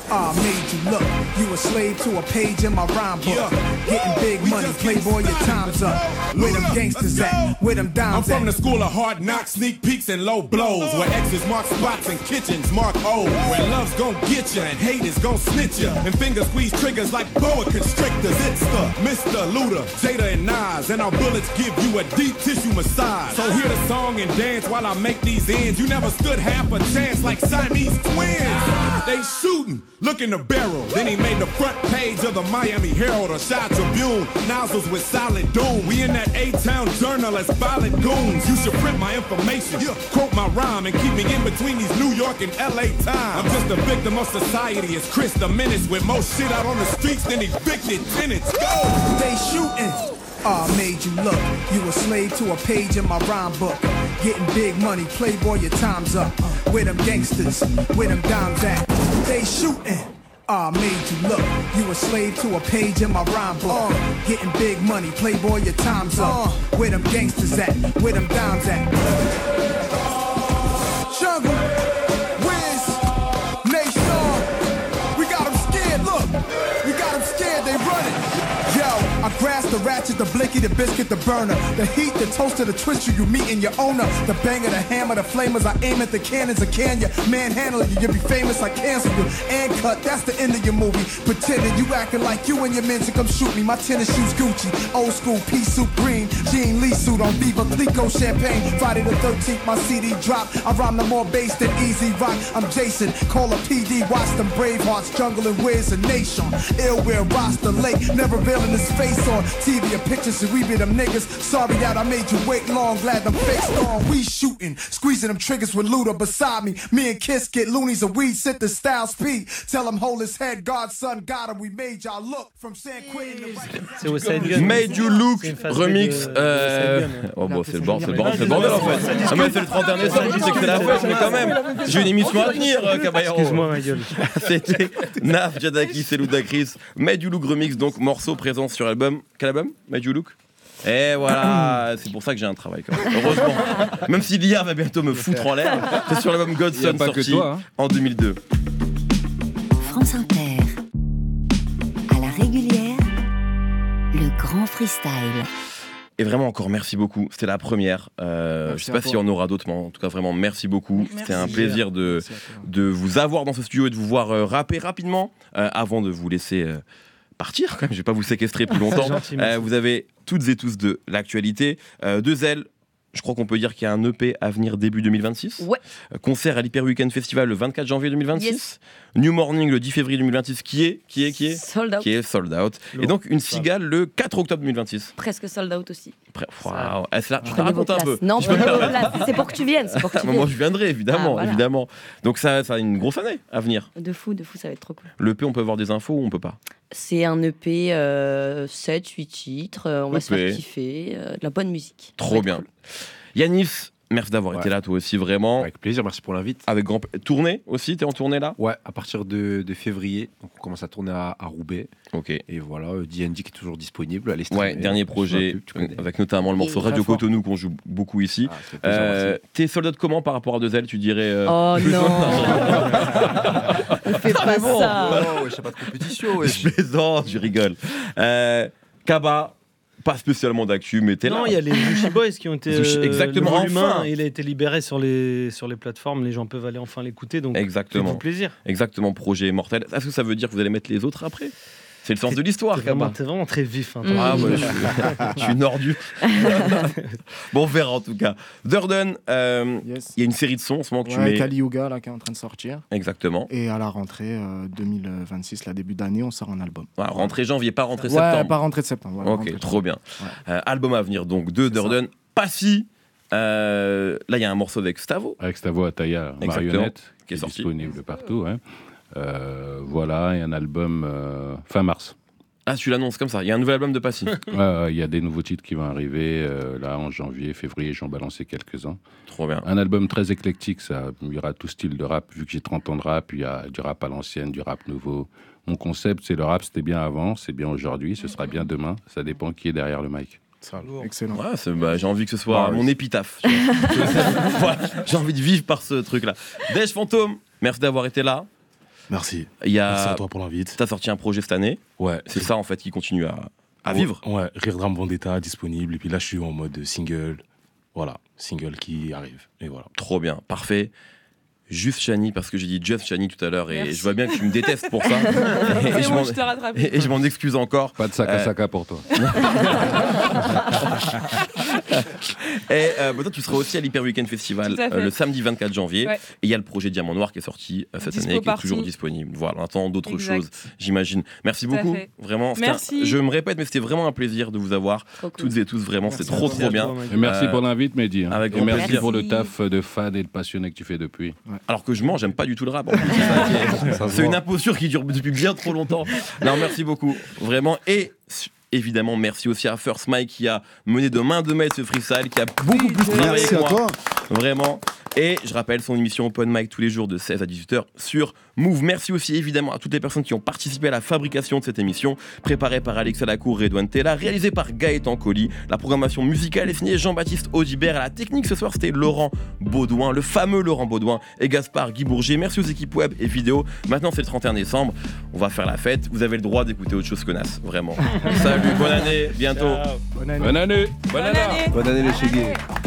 I made you look. You a slave to a page in my rhyme book. Getting big money, playboy, your time's up. Where them gangsters at? Where them dimes I'm from at? the school of hard knocks, sneak peeks and low blows. Where X's mark spots and kitchens mark O's. Where love's gon' get ya and hate is gon' snitch ya. And fingers squeeze triggers like boa constrictors. It's the Mister Luda, Jada and Nas. And our bullets give you a deep tissue massage. So hear the song and dance while I make these ends. You never stood half a chance like Siamese twins. They shooting, look in the barrel. Then he made the front page of the Miami Herald or Shot Tribune. Nozzles with solid doom. We in that A-Town journal as violent goons. You should print my information, quote my rhyme, and keep me in between these New York and L A times. I'm just a victim of society. It's Chris the Menace with more shit out on the streets than evicted tenants. Go! They shooting. I made you look. You a slave to a page in my rhyme book. Getting big money, playboy, your time's up. Where them gangsters, where them dimes at? They shooting. I made you look. You a slave to a page in my rhyme book. Getting big money, playboy, your time's up. Where them gangsters at? Where them dimes at? Jungle, Wiz, Nation. We got them scared, look. We got them scared, they running. Yo, I grasp the ratchet, the blicky, the biscuit, the burner. The heat, the toaster, the twister, you meet in your owner. The banger, the hammer, the flamers, I aim at the cannons, I can ya. Manhandle you, you'll be famous, I cancel you. And cut, that's the end of your movie. Pretending you acting like you and your men to come shoot me. My tennis shoes Gucci, old school pea soup green. Jean Lee suit on Viva Clico champagne. Friday the thirteenth, my C D drop. I rhyme no more bass than Easy Rock. I'm Jason, call a P D, watch them Bravehearts, Jungle and Wiz and Nation. Ill will roster lake, never veiling his face on T V or pictures, so we be them niggas. Sorry that I made you wait long, glad them fakes on. We shooting, squeezing them triggers with Luda beside me. Me and Kiss get loonies and weed, sit the style speed. Tell him hold his head, Godson got him. We made y'all look from San Quentin to right. Made You Look remix. Euh... Oh bon, c'est le bordel, c'est le bordel, c'est le bordel en fait. Ah mais c'est le trente et un décembre, je sais que c'est la fête, mais quand même, j'ai une émission à tenir, Caballero. Excuse-moi ma gueule. C'était Naf, Jadakis et Ludacris. Made You Look remix, donc morceau présent sur l'album. Quel album? Made You Look? Et voilà, c'est pour ça que j'ai un travail quand même. Heureusement. Même si l'I A va bientôt me foutre en l'air, c'est sur l'album Godson sorti toi, hein. En deux mille deux. France Inter. À la régulière, le grand freestyle. Et vraiment encore merci beaucoup, c'était la première. Euh, je sais pas si on aura d'autres, mais en tout cas vraiment merci beaucoup. Merci. C'était un plaisir de, de vous avoir dans ce studio et de vous voir euh, rapper rapidement euh, avant de vous laisser euh, partir. Quand même, je vais pas vous séquestrer plus longtemps. Gentil, euh, vous avez toutes et tous de l'actualité. Euh, deux ailes. Je crois qu'on peut dire qu'il y a un E P à venir début deux mille vingt-six. Ouais. Concert à l'Hyper Weekend Festival le vingt-quatre janvier deux mille vingt-six. Yes. New Morning le dix février deux mille vingt-six, qui est, qui est, qui est sold out. Qui est sold out. Long. Et donc une cigale le quatre octobre deux mille vingt-six. Presque sold out aussi. Pré- wow. Ah, c'est là, je te raconte un peu. Non, je c'est pour que tu viennes. C'est pour que tu viennes. Moi, je viendrai évidemment, ah, voilà. évidemment. Donc ça, ça a une grosse année à venir. De fou, de fou, ça va être trop cool. Le E P, on peut avoir des infos ou on peut pas? C'est un E P euh, sept huit titres. Euh, on va E P. Se faire kiffer, euh, de la bonne musique. Trop bien. Cool. Yanis, merci d'avoir ouais. été là toi aussi vraiment. Avec plaisir, merci pour l'invite. Avec grand tournée aussi, t'es en tournée là? Ouais, à partir de, de février, donc on commence à tourner à, à Roubaix. Ok. Et voilà, D N D qui est toujours disponible. Allez ouais, dernier projet pub, avec notamment le morceau Radio Cotonou qu'on joue beaucoup ici. Ah, euh, t'es soldat comment par rapport à Deux Ailes, tu dirais euh, Oh non. Ne fais pas ah, bon. ça. Non, ouais, j'ai pas de compétition. Ouais. Je plaisante, je rigole. Euh, Kaba. Pas spécialement d'actu, mais t'es là. Non, il y a les Sushi Boys qui ont été. Euh, Exactement, le volume enfin. un, il a été libéré sur les, sur les plateformes, les gens peuvent aller enfin l'écouter, donc Exactement. c'est du plaisir. Exactement, projet mortel. Est-ce que ça veut dire que vous allez mettre les autres après? C'est le sens de l'histoire, t'es vraiment, t'es vraiment très vif. Hein, ah, ouais, je, suis, je suis nordu. Bon, on verra en tout cas. Durden, il euh, yes. y a une série de sons en ce moment que ouais, tu mets. Kali Yuga, là, qui est en train de sortir. Exactement. Et à la rentrée euh, deux mille vingt-six, la début d'année, on sort un album. Ouais, rentrée janvier, pas rentrée ouais, septembre. Ouais, pas rentrée de septembre. Voilà, ok, trop bien. Ouais. Euh, album à venir donc de Durden. Passy. Euh, là, il y a un morceau avec Stavo. Avec Stavo Ataya, Marionnette, qui est, qui est sorti. disponible partout. Hein. Euh, voilà, et un album euh, fin mars. Ah, tu l'annonces comme ça. Il y a un nouvel album de Passy. Il ouais, y a des nouveaux titres qui vont arriver. Euh, là, en janvier, février, j'en balancé quelques-uns. Trop bien. Un album très éclectique, ça. Il y aura tout style de rap. Vu que j'ai trente ans de rap, il y a du rap à l'ancienne, du rap nouveau. Mon concept, c'est le rap, c'était bien avant, c'est bien aujourd'hui, ce sera bien demain. Ça dépend qui est derrière le mic. Excellent. Ouais, c'est, bah, j'ai envie que ce soit bah, mon ouais. épitaphe. Ouais, j'ai envie de vivre par ce truc-là. Dej Fantôme, merci d'avoir été là. Merci. Il y a... Merci à toi pour l'invite. T'as sorti un projet cette année. Ouais. C'est ça en fait qui continue à, à ouais, vivre. Ouais, Rire Drame Vendetta disponible. Et puis là, je suis en mode single. Voilà, single qui arrive. Et voilà. Trop bien, parfait. Juste Chani, parce que j'ai dit Just Chani tout à l'heure et Merci. je vois bien que tu me détestes pour ça. et, et, je bon, m'en, je te rattrape. et, et je m'en excuse encore. Pas de sac à Euh, sac à pour toi. Et euh, bah, toi, tu seras aussi à l'Hyper Weekend Festival Tout à fait. euh, le samedi vingt-quatre janvier. Ouais. Et il y a le projet Diamant Noir qui est sorti euh, cette Dispo année, qui est partout. toujours disponible. Voilà, on attend d'autres Exact. choses, j'imagine. Merci Tout à beaucoup. fait. Vraiment, c'était Merci. un- je me répète, mais c'était vraiment un plaisir de vous avoir Trop cool. toutes et tous. Vraiment, Merci c'était à trop, toi. trop bien. Et merci Euh, pour l'invite, Mehdi. hein. avec Et grand merci plaisir. pour le Merci. taf de fan et de passionné que tu fais depuis. Alors que je mens, j'aime pas du tout le rap. En plus. C'est ça qui est- Ça se C'est une voit. imposture qui dure depuis bien trop longtemps. Non, merci beaucoup, vraiment. Et évidemment, merci aussi à First Mike qui a mené de main de maître ce freestyle, qui a beaucoup plus travaillé Merci que à moi. toi. Vraiment. Et je rappelle son émission Open Mic tous les jours de seize à dix-huit heures sur Move. Merci aussi évidemment à toutes les personnes qui ont participé à la fabrication de cette émission, préparée par Alexa Lacour et Edouane Tella, réalisée par Gaëtan Colli. La programmation musicale est signée Jean-Baptiste Audibert. À la technique ce soir, c'était Laurent Baudouin, le fameux Laurent Baudouin, et Gaspard Guy Bourget. Merci aux équipes web et vidéo. Maintenant, c'est le trente et un décembre. On va faire la fête. Vous avez le droit d'écouter autre chose que Nas. Vraiment. Salut, bonne année, bientôt. Bonne année. Bonne année. Bonne année. Bonne année les chégués.